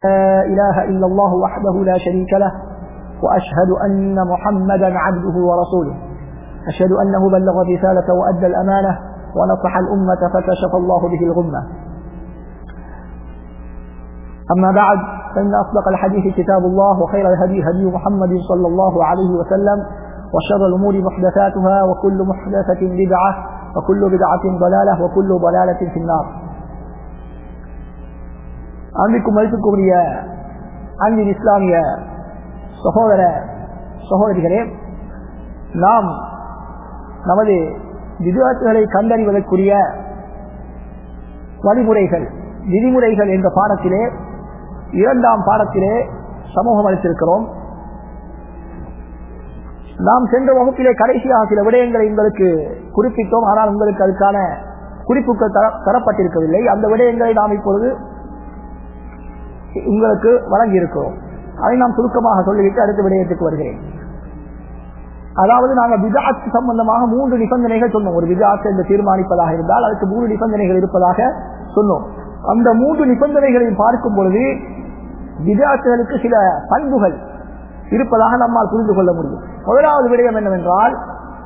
لا إله إلا الله وحده لا شريك له وأشهد أن محمدا عبده ورسوله أشهد أنه بلغ الرسالة وأدى الأمانة ونصح الأمة فكشف الله به الغمة. أما بعد فإن أصدق الحديث كتاب الله وخير الهدي هدي محمد صلى الله عليه وسلم وشر الأمور محدثاتها وكل محدثة بدعة وكل بدعة ضلالة وكل ضلالة في النار. அன்பிற்கும் மதிப்புக்குரிய அன்பின் இஸ்லாமிய சகோதர சகோதரிகளே, நாம் நமது விதிகளை கண்டறிவதற்குரிய வழிமுறைகள் விதிமுறைகள் என்ற பாடத்திலே இரண்டாம் பாடத்திலே சமூகம் அளித்திருக்கிறோம். நாம் சென்ற வகுப்பிலே கடைசியாக சில விடயங்களை உங்களுக்கு குறிப்பிட்டோம். ஆனால் உங்களுக்கு அதுக்கான குறிப்புகள் தரப்பட்டிருக்கவில்லை. அந்த விடயங்களை நாம் இப்பொழுது உங்களுக்கு வழங்கி இருக்கிறோம். அதை நாம் சுருக்கமாக சொல்லிவிட்டு அடுத்த விடயத்துக்கு வருகிறேன். அதாவது நாங்கள் பித்அத் சம்பந்தமாக 3 நிபந்தனைகள் சொன்னோம். ஒரு பித்அத் என்று தீர்மானிப்பதாக இருந்தால் அதுக்கு 3 நிபந்தனைகள் இருப்பதாக சொன்னோம். அந்த 3 நிபந்தனைகளையும் பார்க்கும் பொழுது பித்அத்களுக்கு சில பண்புகள் இருப்பதாக நம்மால் புரிந்து கொள்ள முடியும். முதலாவது விடயம் என்னவென்றால்,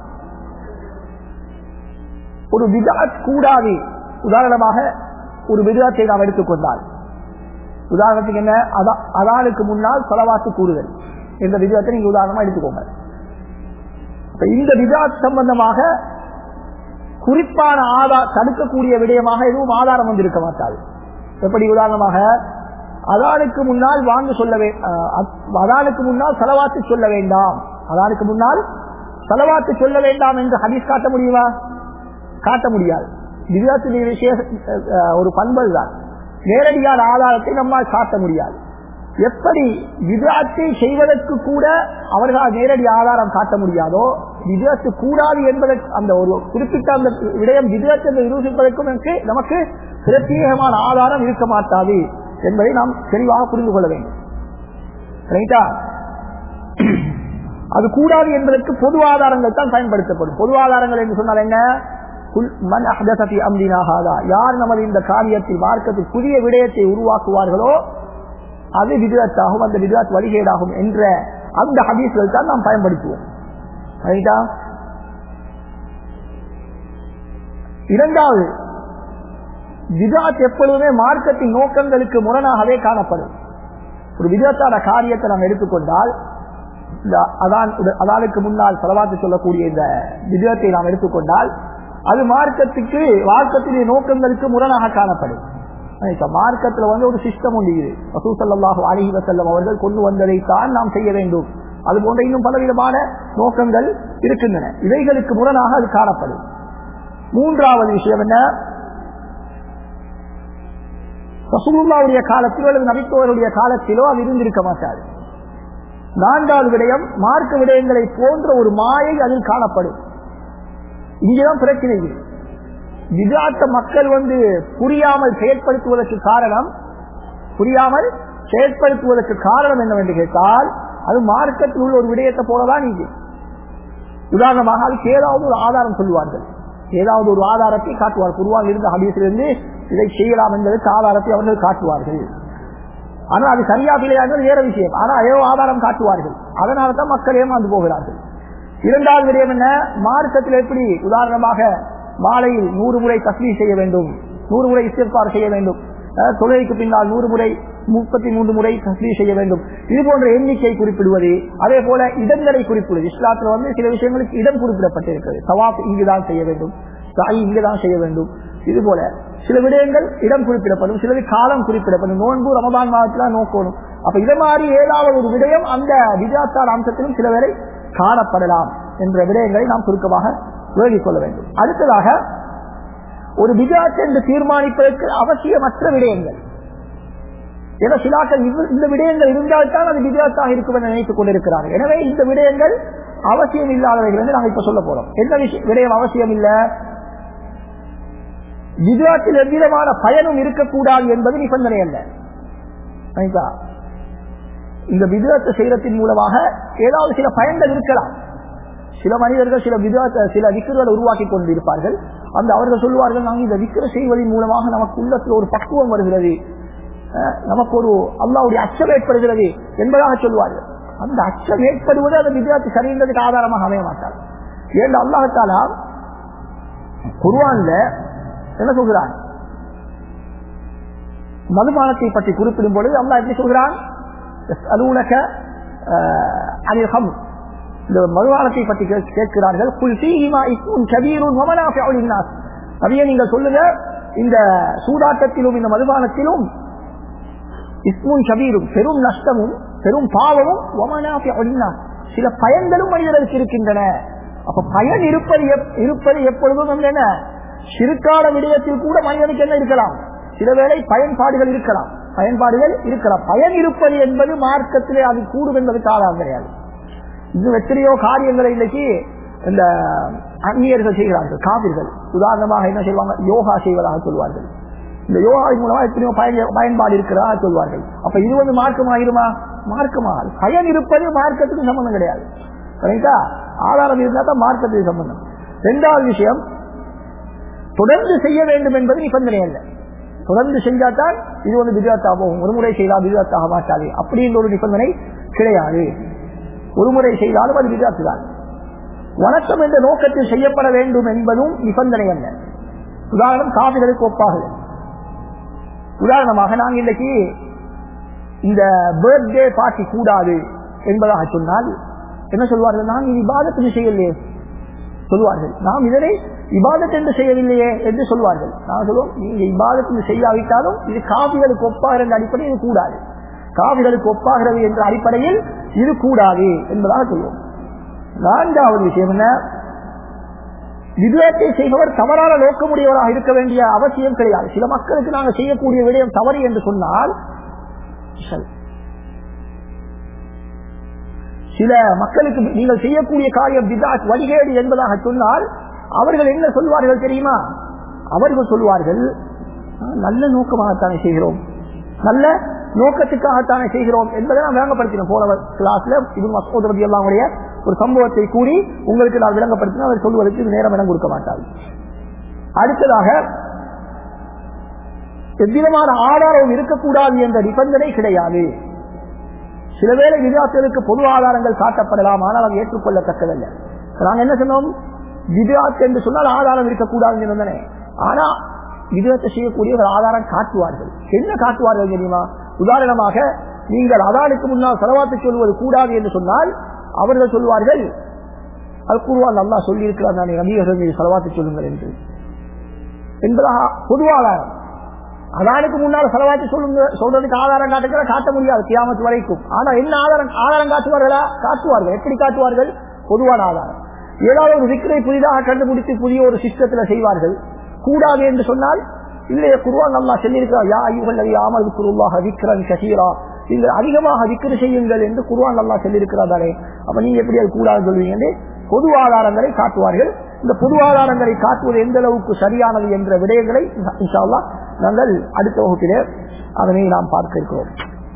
ஒரு பித்அத் கூடாது. உதாரணமாக ஒரு பித்அத்தை நாம் எடுத்துக்கொண்டால், உதாரணத்துக்கு என்ன, அதானுக்கு முன்னால் ஸலவாத்து கூறுதல் என்ற பித்அத்தை நீங்க உதாரணமா எடுத்துக்கோங்க. இந்த பித்அத் சம்பந்தமாக குறிப்பான தடுக்கக்கூடிய விடயமாக எதுவும் ஆதாரம் வந்து இருக்க மாட்டாது. எப்படி? உதாரணமாக அதானுக்கு முன்னால் வாங்க சொல்ல அதானுக்கு முன்னால் ஸலவாத்து சொல்ல வேண்டாம், அதானுக்கு முன்னால் ஸலவாத்து சொல்ல வேண்டாம் என்று ஹதீஸ் காட்ட முடியுமா? காட்ட முடியாது. பித்அத்தின் விசேஷ ஒரு பண்பு தான். நேரடியான ஆதாரத்தை நம்மால் காட்ட முடியாது. எப்படி பித்அத்தை செய்வதற்கு கூட அவர்களால் நேரடி ஆதாரம் காட்ட முடியாதோ, பித்அத்து கூடாது என்பதற்கு அந்த ஒரு குறிப்பிட்ட அந்த விடயம் பித்அத் என்று நிரூபிப்பதற்கும் நமக்கு பிரத்யேகமான ஆதாரம் இருக்க மாட்டாது என்பதை நாம் தெளிவாக புரிந்து கொள்ள வேண்டும். ரைட்டா? அது கூடாது என்பதற்கு பொது ஆதாரங்கள் தான் பயன்படுத்தப்படும். பொது ஆதாரங்கள் என்று சொன்னால் என்ன? யார் நமது இந்த காரியத்தில் மார்க்கத்தில் புதிய விடயத்தை உருவாக்குவார்களோ அது பித்அத்தாகும், அந்த பித்அத் வழிகேடாகும் என்ற அந்த ஹதீஸ்கள் தான் நாம் பயன்படுத்துவோம். ரைட்டா? இரண்டாவது, பித்அத் எப்பொழுதுமே மார்க்கத்தின் நோக்கங்களுக்கு முரணாகவே காணப்படும். ஒரு பித்அத்தான காரியத்தை நாம் எடுத்துக்கொண்டால், அதானுக்கு முன்னால் ஸலவாத்து சொல்லக்கூடிய இந்த பித்அத்தை நாம் எடுத்துக்கொண்டால் அது மார்க்கத்திலே நோக்கங்களுக்கு முரணாக காணப்படும். மார்க்கத்தில் ஒரு சிஸ்டம் உண்டு. ரசூல் ஸல்லல்லாஹு அலைஹி வஸல்லம் அவர்கள் கொண்டு வந்ததைத்தான் நாம் செய்ய வேண்டும். அது போன்ற இன்னும் பலவிதமான நோக்கங்கள் இருக்கின்றன. இவைகளுக்கு முரணாக அது காணப்படும். மூன்றாவது விஷயம் என்ன? ரசூலுல்லாஹ்வுடைய காலத்திலோ அல்லது நபித்தோருடைய காலத்திலோ அது இருந்திருக்க மாட்டாது. நான்காவது விடயம், மார்க்க விடயங்களை போன்ற ஒரு மாயை அதில் காணப்படும். இங்கேதான் பிரச்சனை. பித்அத்தை மக்கள் புரியாமல் செயற்படுத்துவதற்கு காரணம் என்னவென்று கேட்டால், அது மார்க்கத்தில் உள்ள ஒரு விடயத்தை போலதான் இது. உதாரணமாக அதுக்கு ஏதாவது ஒரு ஆதாரம் சொல்லுவார்கள், ஏதாவது ஒரு ஆதாரத்தை காட்டுவார்கள். குர்ஆனில் இருந்த ஹதீஸிலிருந்து இதை செய்யலாம் என்பதற்கு ஆதாரத்தை அவர்கள் காட்டுவார்கள். ஆனால் அது சரியா இல்லையா என்பது வேற விஷயம். ஆனால் ஏதோ ஆதாரம் காட்டுவார்கள். அதனால தான் மக்கள் ஏமாந்து போகிறார்கள். இரண்டாவது விடயம் என்ன? மார்க்கத்தில் எப்படி உதாரணமாக மாலையில் 100 முறை தஸ்பீஹ் செய்ய வேண்டும், 100 முறை இஸ்திக்ஃபார் செய்ய வேண்டும், தொழுகைக்கு பின்னால் 100 முறை 33 முறை தஸ்பீஹ் செய்ய வேண்டும், இது போன்ற எண்ணிக்கை குறிப்பிடுவது. அதே போல இடங்களை குறிப்பிடுவது. இஸ்லாத்தில் சில விஷயங்களுக்கு இடம் குறிப்பிடப்பட்டிருக்கிறது. தவாப் இங்குதான் செய்ய வேண்டும், சாய் இங்குதான் செய்ய வேண்டும். இது போல சில விடயங்கள் இடம் குறிப்பிடப்படும், சிலது காலம் குறிப்பிடப்படும். நோன்பு ரமதான் மாதத்தில் நோக்கணும். அப்ப இதை மாதிரி ஏதாவது ஒரு விடயம் அந்த பித்அத்தான அம்சத்திலும் சில வேளை காணப்படலாம் என்ற விடயங்களை நாம் சுருக்கமாக விளங்கிக் கொள்ள வேண்டும். அடுத்ததாக, ஒரு பித்அத் என்று தீர்மானிப்பதற்கு அவசியமற்ற விடயங்கள். ஏன்னா சிலாக்கள் இந்த விடயங்கள் இருந்தால்தான் அது பித்அத்தாக இருக்கும் என்று நினைத்துக் கொண்டிருக்கிறார்கள். எனவே இந்த விடயங்கள் அவசியம் இல்லாதவைகள் என்று நாங்கள் இப்ப சொல்ல போறோம். என்ன விடயம் அவசியம் இல்ல? பித்அத்தில் எவ்விதமான பயனும் இருக்கக்கூடாது என்பது நிபந்தனை அல்ல. இந்த பித்அத் செய்யறதின் மூலமாக ஏதாவது சில பயன்கள் இருக்கலாம். சில மனிதர்கள் சில விக்ருகளை உருவாக்கி கொண்டிருப்பார்கள். அவர்கள் சொல்லுவார்கள், நாங்கள் இந்த விக்ர செய்வதன் மூலமாக நமக்கு உள்ளத்தில் ஒரு பக்குவம் வருகிறது, நமக்கு ஒரு அல்லாஹ்வுடைய அச்சம் ஏற்படுகிறது என்பதாக சொல்வார்கள். அந்த அச்சம் ஏற்படுவது அந்த வித்யார்த்தி சரின்றதுக்கு ஆதாரமாக அமைய மாட்டார். ஏன் அல்லாஹ் தஆலா குர்ஆன்ல என்ன சொல்கிறான்? மதுபானத்தை பற்றி குறிப்பிடும் பொழுது அல்லாஹ் எப்படி சொல்கிறான்? யஸ்அலூனக அனில் ஹம்ர், இந்த மதுபானத்தை பற்றி கேட்கிறார்கள். குல் ஃபீஹிமா இஸ்முன் கபீருன் வ மனாஃபிஉ லின்னாஸ், நபியே நீங்கள் சொல்லுங்க, இந்த சூதாட்டத்திலும் இந்த மதுபானத்திலும் இஸ்முன் கபீரும், பெரும் நஷ்டமும் பெரும் பாவமும், வ மனாஃபிஉ லின்னாஸ், சில பயன்களும் மனிதர்களுக்கு இருக்கின்றன. அப்ப பயன் இருப்பது எப்பொழுதும் என்ன? ஷிர்கான விடயத்தில் கூட மனிதனுக்கு என்ன இருக்கலாம்? சில வேளை பயன்பாடுகள் இருக்கலாம். பயன் இருப்பது என்பது மார்க்கத்திலே அது கூடும் என்பதற்கு ஆதாரம் கிடையாது. இன்னும் எத்தனையோ காரியங்களை இன்னைக்கு இந்த அந்நியர்கள் செய்கிறார்கள், காபிர்கள். உதாரணமாக என்ன செய்வாங்க? யோகா செய்வதாக சொல்வார்கள். இந்த யோகாவின் மூலமா எத்தனையோ பயன்பாடு இருக்கிறதா சொல்வார்கள். அப்ப இது வந்து மார்க்கமாகிருமா? மார்க்கமாக பயன் இருப்பது மார்க்கத்துக்கு சம்பந்தம் கிடையாது. ஆதாரம் இருந்தா தான் மார்க்கத்துக்கு சம்பந்தம். இரண்டாவது விஷயம், தொடர்ந்து செய்ய வேண்டும் என்பது நிபந்தனை அல்ல. தொடர்ந்து செஞ்சாதான் இது வந்து பித்அத்தாகும், ஒரு முறை செய்தால் பித்அத்தாக மாட்டாது அப்படின்ற ஒரு நிபந்தனை கிடையாது. ஒரு முறை செய்தாலும் அது பித்அத் தான். வணக்கம் என்ற நோக்கத்தில் செய்யப்பட வேண்டும் என்பதும் நிபந்தனை அல்ல. உதாரணம், காபிர்களுக்கு ஒப்பாக. உதாரணமாக நாங்கள் இன்றைக்கு இந்த பர்த்டே பார்ட்டி கூடாது என்பதாக சொன்னால் என்ன சொல்வார்கள்? நாங்கள் இது இபாதத்து செய்யலையே சொல்வார்கள். நாம் இதனை இபாதத் என்று செய்யவில்லையே என்று சொல்வார்கள். நான் சொல்லுவோம், நீங்க இபாதத்து செய்யாவிட்டாலும் இது காபிகளுக்கு ஒப்பாகிற அடிப்படையில் இது கூடாது, காபிகளுக்கு ஒப்பாகிறது என்ற அடிப்படையில் இது கூடாது என்பதாக சொல்லுவோம். நான்காவது விஷயம் என்ன? விதத்தை செய்பவர் தவறான நோக்கமுடையவராக இருக்க வேண்டிய அவசியம் கிடையாது. சில மக்களுக்கு நாங்கள் செய்யக்கூடிய விடயம் தவறு என்று சொன்னால், சில மக்களுக்கு நீங்கள் செய்யக்கூடிய காரியம் பித்அத் வழிகேடு என்பதாக சொன்னால் அவர்கள் என்ன சொல்வார்கள் தெரியுமா? அவர்கள் சொல்வார்கள், நல்ல நோக்கமாகத்தானே செய்கிறோம், நல்ல நோக்கத்துக்காகத்தானே செய்கிறோம் என்பதை நான் விளங்கப்படுத்தினோம். போன கிளாஸ்ல இப்னு மஸ்ஊத் ரலியல்லாஹு அன்ஹு ஒரு சம்பவத்தை கூறி உங்களுக்கு நான் விளங்கப்படுத்தினேன். அவர் சொல்வதற்கு இது நேரம் இடம் கொடுக்க மாட்டார். அடுத்ததாக, எவ்விதமான ஆதாரம் இருக்கக்கூடாது என்ற நிபந்தனை கிடையாது. சில வேளை வித்அத்துகளுக்கு பொது ஆதாரங்கள் காட்டப்படலாம், ஆனால் அது ஏற்றுக்கொள்ளத்தக்கதல்ல. நாங்கள் என்ன சொன்னோம்? வித்அத் என்று சொன்னால் ஆதாரம் இருக்கக்கூடாது என்பதனை. ஆனா வித்அத்தை செய்யக்கூடிய ஒரு ஆதாரம் காட்டுவார்கள். என்ன காட்டுவார்கள் தெரியுமா? உதாரணமாக, நீங்கள் அதானுக்கு முன்னால் ஸலவாத்து சொல்வது கூடாது என்று சொன்னால் அவர்கள் சொல்வார்கள், அல் குர்ஆன் அல்லாஹ் சொல்லி இருக்கிறார், நான் நபியர்கள் மீது ஸலவாத்து சொல்லுங்கள் என்று என்பதாக பொது ஆதாரம். அதானுக்கு முன்னால் ஸலவாத்து சொல்றதுக்கு ஆதாரம் காட்ட முடியாது கியாமத் வரைக்கும். ஆனா என்ன ஆதாரம் காட்டுவார்களா? காட்டுவார்கள். எப்படி காட்டுவார்கள்? பொதுவான ஆதாரம். ஏதாவது ஒரு விக்ரை புதிதாக கண்டுபிடித்து புதிய ஒரு சிஸ்டத்துல செய்வார்கள். கூடாது என்று சொன்னால், இல்லையே குர்ஆன் அல்லாஹ் சொல்லியிருக்கிறார், யா அய்யுஹல்லதீன ஆமனு ذிக்ருல்லாஹ ذிக்ரன் கஸீரா, நீங்கள் அதிகமாக விக்ர் செய்யுங்கள் என்று குர்ஆன் அல்லாஹ் சொல்லியிருக்கிறாரே, அப்ப நீங்க எப்படி அது கூடாது சொல்வீங்க என்று பொது ஆதாரங்களை காட்டுவார்கள். இந்த பொது ஆதாரங்களை காட்டுவது எந்த அளவுக்கு சரியானது என்ற விடயங்களை இன்ஷா அல்லாஹ் நாங்கள் அடுத்த வகுப்பிலே அதனை நாம் பார்க்க இருக்கிறோம்.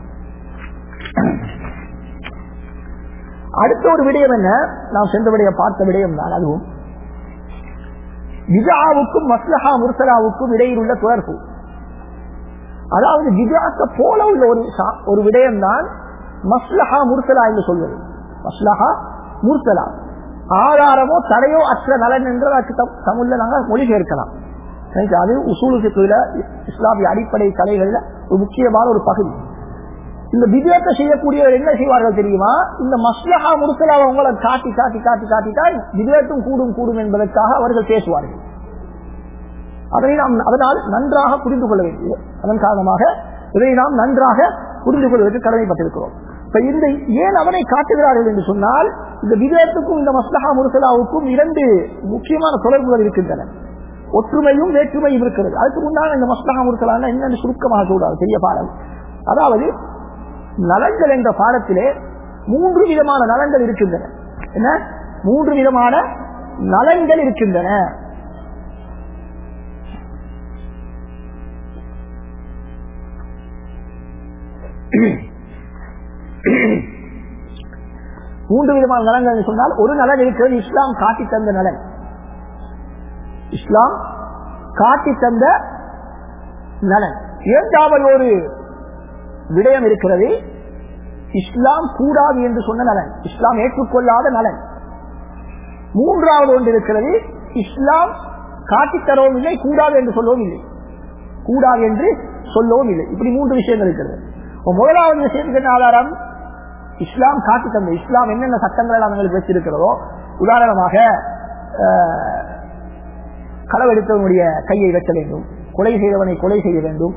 அடுத்த ஒரு விடயம் என்ன? நாம் சென்ற விடயம் பார்த்த விடயம் தான். அதுவும் பித்ஆவுக்கும் மஸ்லஹா முர்சலாவுக்கும் இடையில் உள்ள தொடர்பு. அதாவது பித்ஆத்தை போல உள்ள ஒரு விடயம் தான் மஸ்லஹா முர்சலா என்று சொல்வது. மஸ்லஹா முர்சலா, ஆதாரமோ தடையோ அற்ற நலன் என்று தமிழ்ல நாங்கள் மொழிபெயர்க்கலாம். அது உசூல் ஃபிக்ஹ்ல இஸ்லாமிய அடிப்படை கலைகள்ல ஒரு முக்கியமான ஒரு பகுதி. இந்த பித்அத்தை செய்யக்கூடியவர் என்ன செய்வார்கள் தெரியுமா? இந்த மஸ்லஹா முர்சலாவை உங்களை காட்டிட்டால் பித்அத்தும் கூடும் என்பதற்காக அவர்கள் பேசுவார்கள். அதனை நாம் அதனால் நன்றாக புரிந்து கொள்ள வேண்டியது. அதன் காரணமாக இதை நாம் நன்றாக புரிந்து கொள்வதற்கு கடமைப்பட்டிருக்கிறோம். இந்த ஏன் அவனை காட்டுகிறார்கள் என்று சொன்னால், இந்த பித்அத்துக்கும் இந்த மஸ்லஹா முர்சலாவுக்கும் இரண்டு முக்கியமான தொடர்புகள் இருக்கின்றன. ஒற்றுமையும் வேற்றுமையும் இருக்கிறது. அதுக்கு முன்னாடி இந்த மஸ்லஹா முர்சலா என்னன்னு சுருக்கமாக சொல்றாங்க, பெரிய பாடம். அதாவது நலன்கள் என்ற பாடத்திலே 3 விதமான நலன்கள் இருக்கின்றன. என்ன? 3 விதமான நலன்கள் இருக்கின்றன. மூன்று விதமான நலன்கள் சொன்னால், ஒரு நலன் இருக்கிறது இஸ்லாம் காட்டி தந்த நலன். இஸ்லாம் காட்டி தந்த நலன். இரண்டாவது ஒரு விடயம் இருக்கிறது. இஸ்லாம் கூடாது என்று சொன்ன நலன், இஸ்லாம் ஏற்றுக்கொள்ளாத நலன். மூன்றாவது ஒன்று இருக்கிறது, இஸ்லாம் காட்டித்தரவும் இல்லை, கூடாது என்று சொல்லவும் இல்லை, கூடாது என்று சொல்லவும் இல்லை. இப்படி மூன்று விஷயங்கள் இருக்கிறது. முதலாவது விஷயத்துக்கு என்ன ஆதாரம்? இஸ்லாம் காட்டி தந்த, இஸ்லாம் என்னென்ன சட்டங்கள் அவங்களுக்கு வச்சிருக்கிறதோ, உதாரணமாக களவெடுத்தவனுடைய கையை வெட்ட வேண்டும், கொலை செய்தவனை கொலை செய்ய வேண்டும்,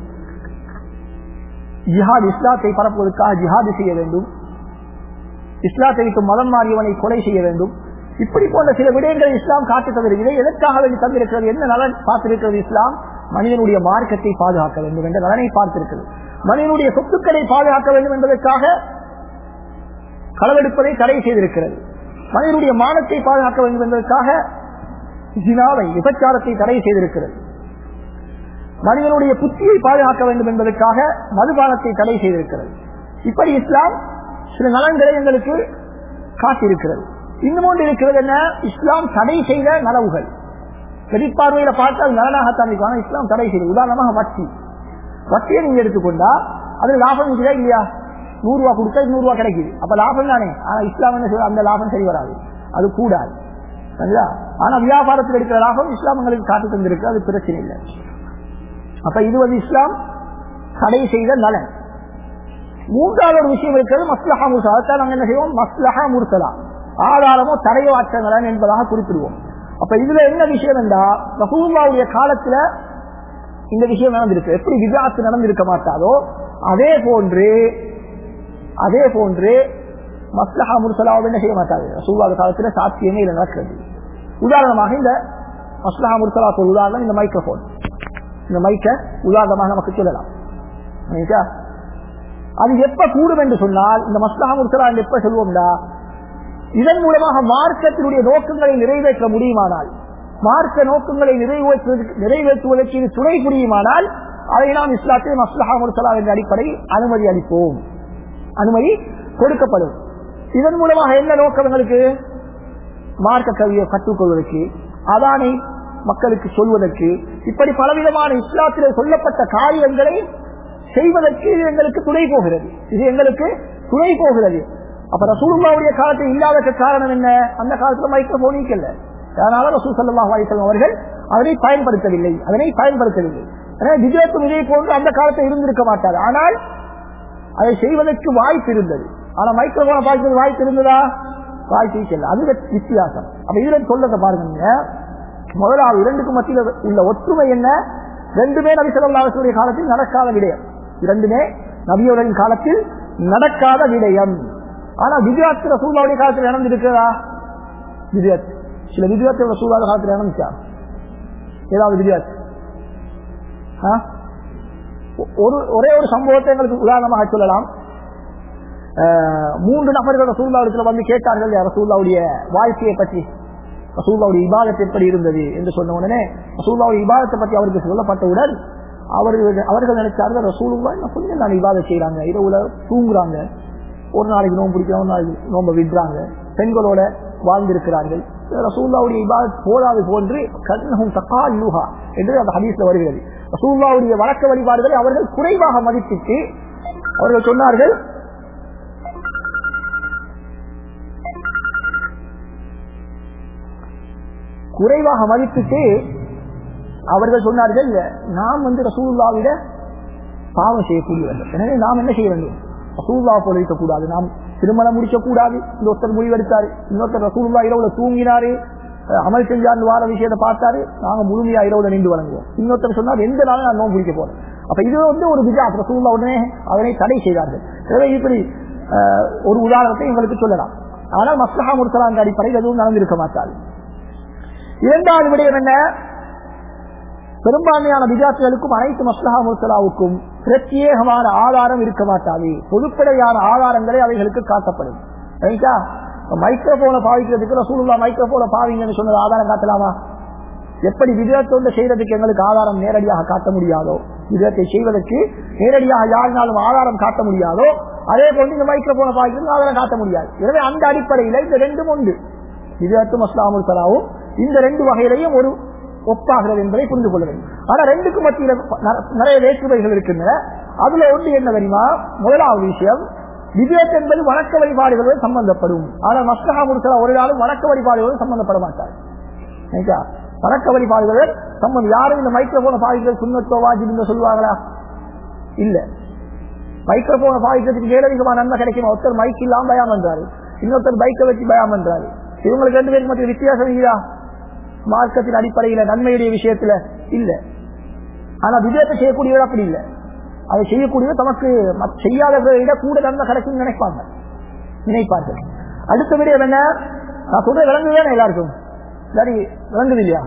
ஜிஹாத் இஸ்லாத்தை பரப்புவதற்காக ஜிஹாது செய்ய வேண்டும், இஸ்லாத்தை விட்டு மதம் மாறியவனை கொலை செய்ய வேண்டும். இப்படி போன்ற சில விடயங்களை இஸ்லாம் காட்டி தந்திருக்கிறது. எதற்காக வேண்டி தந்திருக்கிறது? என்ன நலன் பார்த்திருக்கிறது? இஸ்லாம் மனிதனுடைய மார்க்கத்தை பாதுகாக்க வேண்டும் என்ற நலனை பார்த்திருக்கிறது. மனிதனுடைய சொத்துக்களை பாதுகாக்க வேண்டும் என்பதற்காக களவெடுப்பதை தடை செய்திருக்கிறது. மனிதனுடைய மானத்தை பாதுகாக்க வேண்டும் என்பதற்காக ஜினாவை, விபச்சாரத்தை தடை செய்திருக்கிறது. மனிதனுடைய புத்தியை பாதுகாக்க வேண்டும் என்பதற்காக மதுபானத்தை தடை செய்திருக்கிறது. இப்படி இஸ்லாம் சில நலன்களை எங்களுக்கு காட்டியிருக்கிறது. இன்னும் ஒன்று இருக்கிறது, என்ன? இஸ்லாம் தடை செய்த நலவுகள். வெளிப்பார்வையில பார்த்தால் நலனாகத்தான் இருக்கும், இஸ்லாம் தடை செய்து. உதாரணமாக வட்டி, வட்டியை நீங்க எடுத்துக்கொண்டா அது லாபம் இருக்குதா இல்லையா? 100 ரூபாய் கொடுத்தா 200 ரூபாய் கிடைக்குது, அப்ப லாபம் தானே. ஆனா இஸ்லாம் என்ன சொல்ற? அந்த லாபம் சரி வராது, அது கூடாது. ஆனா வியாபாரத்தில் இருக்கிற லாபம் இஸ்லாம் எங்களுக்கு காட்டு தந்திருக்கு, அது பிரச்சனை இல்லை. அப்ப இது இஸ்லாம் தடை செய்த நலன். மூன்றாவது ஒரு விஷயம் இருக்கிறது, மஸ்லஹா முர்சலா. அதான் நாங்க என்ன செய்வோம்? மஸ்லஹா முர்சலா, ஆதாரமோ தடையோ அற்ற நலன் என்பதாக குறிப்பிடுவோம். அப்ப இதுல என்ன விஷயம் என்றா, ரசூலுல்லாஹ்வுடைய காலத்துல இந்த விஷயம் நடந்திருக்கு. எப்படி விஜாத்து நடந்திருக்க மாட்டாதோ அதே போன்று மஸ்லஹா முர்சலாவை என்ன செய்ய மாட்டாது. ரசூலுல்லாஹ் காலத்துல சாத்தியமே இல்லை நடக்கிறது. உதாரணமாக இந்த மஸ்லஹா முர்சலா உதாரணம், இந்த மைக்ரோபோன், இந்த மைக்க உதாரணமாக நமக்கு சொல்லலாம். அது எப்ப கூடும் என்று சொன்னால், இந்த மஸ்லஹா முர்சலா எப்ப சொல்லுவோம்டா, இதன் மூலமாக மார்க்கத்தினுடைய நோக்கங்களை நிறைவேற்ற முடியுமானால், மார்க்க நோக்கங்களை நிறைவேற்றுவதற்கு இது துணை புரியுமானால், அதை நாம் இஸ்லாத்தில் மஸ்லஹா முர்சலா என்ற அடிப்படை அனுமதி அளிப்போம், அனுமதி கொடுக்கப்படும். இதன் மூலமாக என்ன நோக்கம்? எங்களுக்கு மார்க்க கல்வியை கற்றுக்கொள்வதற்கு, அதானை மக்களுக்கு சொல்வதற்கு, இப்படி பலவிதமான இஸ்லாத்தில் சொல்லப்பட்ட காரியங்களை செய்வதற்கு இது எங்களுக்கு துணை போகிறது, இது எங்களுக்கு துணை போகிறது. அப்ப ரசூலுல்லாஹ்வுடைய காலத்தில் இல்லாத காரணம் என்ன? அந்த காலத்துல மைக்ரோபோன் இல்ல, அதனால ரசூல் ஸல்லல்லாஹு அலைஹி வஸல்லம் அவர்கள் அதனை பயன்படுத்தவில்லை. விஜயத்தும் இதே போன்று அந்த காலத்தில் இருந்திருக்க மாட்டார், ஆனால் அதை செய்வதற்கு வாய்ப்பு இருந்தது. ஆனா மைக்ரோபோனை பார்க்கிறது வாய்ப்பு இருந்ததா? வாய்ப்பு இல்லை, அது வித்தியாசம். அப்ப இதுல சொல்லத பாருங்க, முதலாவது இரண்டுக்கும் மத்தியில் உள்ள ஒற்றுமை என்ன? ரெண்டுமே நபி ஸல்லல்லாஹு அலைஹி வஸல்லம் காலத்தில் நடக்காத விடயம், இரண்டுமே நபியோரின் காலத்தில் நடக்காத விடயம். ஆனா விஜயாத் ரசூலுல்லாஹ்வுடைய காலத்தில் நடந்திருக்கிறதா? விஜயாத் சில விஜயாத் ரசூலுல்லாஹ் காலத்தில் நடந்துச்சா? ஏதாவது விஜயாத்? ஒரே ஒரு சம்பவத்தை எங்களுக்கு உதாரணமாக சொல்லலாம். 3 நபர்கள் ரசூலுல்லாஹ்விடத்தில் வந்து கேட்டார்கள் ரசூலுல்லாஹ்வுடைய வாழ்க்கையை பற்றி, ரசூலுல்லாஹ்வுடைய இபாதத் எப்படி இருந்தது என்று சொன்ன உடனே ரசூலுல்லாஹ்வுடைய இபாதத்தை பற்றி அவருக்கு சொல்லப்பட்டவுடன் அவர்கள் நினைச்சார்கள், ரசூலுல்லாஹ் என்ன கொஞ்சம் நான் இபாதத் செய்யறாங்க, இரவுல தூங்குறாங்க, ஒரு நாளைக்கு நோம்பு பிடிக்கிறாங்க, ஒரு நாளைக்கு நோம்ப விடுறாங்க, பெண்களோட வாழ்ந்திருக்கிறார்கள், ரசூலுல்லாஹ்வுடைய இபாதத் போதாது போன்று கண்ணஹும் தகாலுஹா என்று அந்த ஹதீஸ்ல வருகிறது. ரசூலுல்லாஹ்வுடைய வழக்க வழிபாடுகளை அவர்கள் குறைவாக மதிப்பிட்டு அவர்கள் சொன்னார்கள், நாம் ரசூலுல்லாஹ்விட பாவம் செய்யக்கூடியவர்கள், எனவே நாம் என்ன செய்ய வேண்டும்? ரசூலுல்லாஹ் போல இருக்கக்கூடாது, நாம் திருமணம் முடிக்க கூடாது. இன்னொருத்தர் முடிவெடுத்தாரு, இன்னொருத்தர் ரசூலுல்லாஹ் இரவுல தூங்கினாரு, அமல் செஞ்சார் வார விஷயத்தை பார்த்தாரு, நாங்க முழுமையா இரவுல நின்று வழங்குவோம். இன்னொருத்தர் சொன்னார், எந்த நாளும் நான் நோன்பு பிடிக்க போறேன். அப்ப இது ஒரு பிஜாத், ரசூலுல்லாஹ் உடனே அதனை தடை செய்தார்கள். எனவே இப்படி ஒரு உதாரணத்தை உங்களுக்கு சொல்லலாம். ஆனால் மஸ்லஹா முர்சலா என்ற அடிப்படையில் எதுவும் நடந்திருக்க மாட்டாது. இரண்டாவது விடயம் என்ன? பெரும்பான்மையான விஜாத்துகளுக்கும் அனைத்து மஸ்லஹா முர்சலாவுக்கும் பிரத்யேகமான ஆதாரம் இருக்க மாட்டாது, பொதுப்படையான ஆதாரங்களே அவைகளுக்கு காட்டப்படும். மைக்ரோபோனை பாவிக்கிறதுக்கு ரசூலுல்லாஹ் மைக்ரோபோனை பாவிங்கன்னு சொன்னது ஆதாரம் காட்டலாமா? எப்படி விஜயத்தோடு செய்யறதுக்கு எங்களுக்கு ஆதாரம் நேரடியாக காட்ட முடியாதோ, விஜயத்தை செய்வதற்கு நேரடியாக யாருனாலும் ஆதாரம் காட்ட முடியாதோ, அதே போன்று இந்த மைக்ரோபோனை பாவிக்கிறது ஆதாரம் காட்ட முடியாது. எனவே அந்த அடிப்படையில் இந்த ரெண்டும் உண்டு, விஜயத்து மஸ்லஹா முர்சலாவும் இந்த ரெண்டு வகையிலையும் ஒரு ஒப்பாகிறது என்பதை புரிந்து கொள்ள வேண்டும். ஆனா ரெண்டுக்கும் மத்தியில் நிறைய வேற்றுமைகள் இருக்கின்றன. அதுல ஒன்று என்ன தெரியுமா? முதலாவது விஷயம், விதேத் என்பது வணக்க வழிபாடுகளோடு சம்பந்தப்படும். ஆனால் மஸ்லஹா முர்சலா ஒரு நாளும் வணக்க வழிபாடுகளோடு சம்பந்தப்பட மாட்டார். வணக்க வழிபாடுகள் சம்பந்தம். யாரும் இந்த மைக்ரோபோனை பாதிக்கிறது சுன்னத்தோ வாஜிப் சொல்லுவாங்களா? இல்ல. மைக்ரோபோனை பாதிக்கிறதுக்கு மேலதிகமான நன்மை கிடைக்கும். ஒருத்தர் மைக் இல்லாம பயம் பண்றாரு, இன்னொருத்தர் பைக்கை வச்சு பயம் பண்றாரு. இவங்களுக்கு 2 பேருக்கு மத்திய வித்தியாசம் இல்லையா? மார்க்கத்தின் அடிப்படையில நன்மையுடைய விஷயத்துல இல்ல. ஆனா விதேயத்தை செய்யக்கூடியவர் அப்படி இல்லை. அதை செய்யக்கூடியவர் தமக்கு செய்யாதவர்களை விட கூட நன்மை கிடைக்கும் நினைப்பார்கள். அடுத்த விடயம் என்ன? நான் சொல்ற விளங்குவேன் எல்லாருக்கும். சரி, விளங்குது இல்லையா?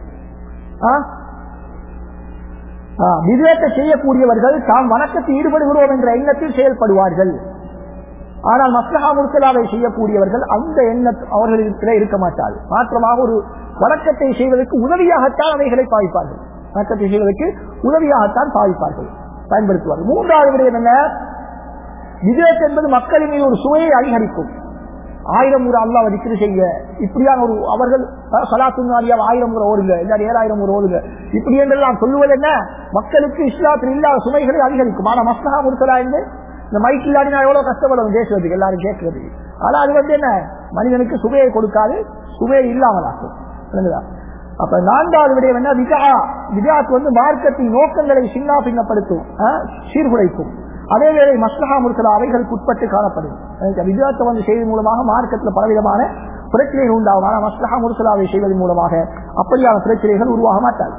விதேயத்தை செய்யக்கூடியவர்கள் தாம் வணக்கத்தில் ஈடுபடுகிறோம் என்ற எண்ணத்தில் செயல்படுவார்கள். ஆனால் மஸ்லஹா முர்சலாவை செய்யக்கூடியவர்கள் அந்த எண்ணம் அவர்களிடத்தில் இருக்க மாட்டார்கள். மாற்றமாக ஒரு வணக்கத்தை செய்வதற்கு உதவியாகத்தான் அவைகளை பாவிப்பார்கள். வணக்கத்தை செய்வதற்கு உதவியாகத்தான் பாவிப்பார்கள், பயன்படுத்துவார்கள். மூன்றாவது விடயம் என்ன? விதேத் என்பது மக்களின் மீது ஒரு சுவையை அதிகரிக்கும். 1000 முறை அல்லாஹ் திக்ர் செய்ய, இப்படியான ஒரு அவர்கள் சலாத்துன்னாலியா 1000 முறை ஓடுங்க, இல்ல 7000 முறை ஓடுங்க, இப்படி என்றெல்லாம் சொல்லுவது என்ன? மக்களுக்கு இஸ்லாத்தில் இல்லாத சுமைகளை அதிகரிக்கும். ஆனா மஸ்லஹா முர்சலா என்று இந்த மைக் இல்லாடி நான் எவ்வளவு கஷ்டப்படும் பேசுறதுக்கு, எல்லாரும் கேட்கறதுக்கு. ஆனா அது என்ன, மனிதனுக்கு சுவையை கொடுக்காது, சுவையை இல்லாமலாக்கும். அப்ப 4வது விடயம் என்ன? விதஆத் மார்க்கத்தின் நோக்கங்களை சின்ன பின்னப்படுத்தும், சீர்குலைக்கும். அதே வேளை மஸ்லஹா முர்சலா அவைகளுக்கு உட்பட்டு காணப்படும். விதஆத்தை செய்வதன் மூலமாக மார்க்கத்தில் பலவிதமான பிரச்சனைகள் உண்டாகும். ஆனால் மஸ்லஹா முர்சலாவை செய்வதன் மூலமாக அப்படியான பிரச்சனைகள் உருவாக மாட்டாது.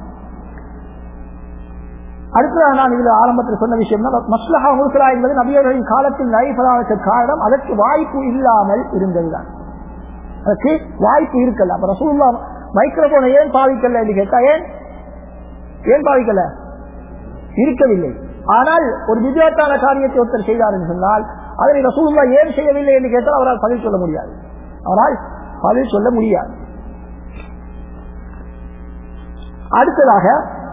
அடுத்ததாக நான் இதுல ஆரம்பத்தில் சொன்ன விஷயம் தான், மஸ்லஹா முர்சலா என்பது நபியர்களின் காலத்தில் நடைபெறாத காரணம் அதற்கு வாய்ப்பு இல்லாமல் இருந்ததுதான். அதற்கு வாய்ப்பு இருக்கல. அப்ப ரசூலுல்லாஹ் மைக்ரோபோனை ஏன் பாவிக்கல என்று கேட்டா, ஏன் பாவிக்கல? இருக்கவில்லை. ஆனால் ஒரு விதேயத்தான காரியத்தை ஒருத்தர் செய்தார் என்று சொன்னால் அதனை ரசூலுல்லாஹ் ஏன் செய்யவில்லை என்று கேட்டால் அவரால் பதில் சொல்ல முடியாது. அடுத்ததாக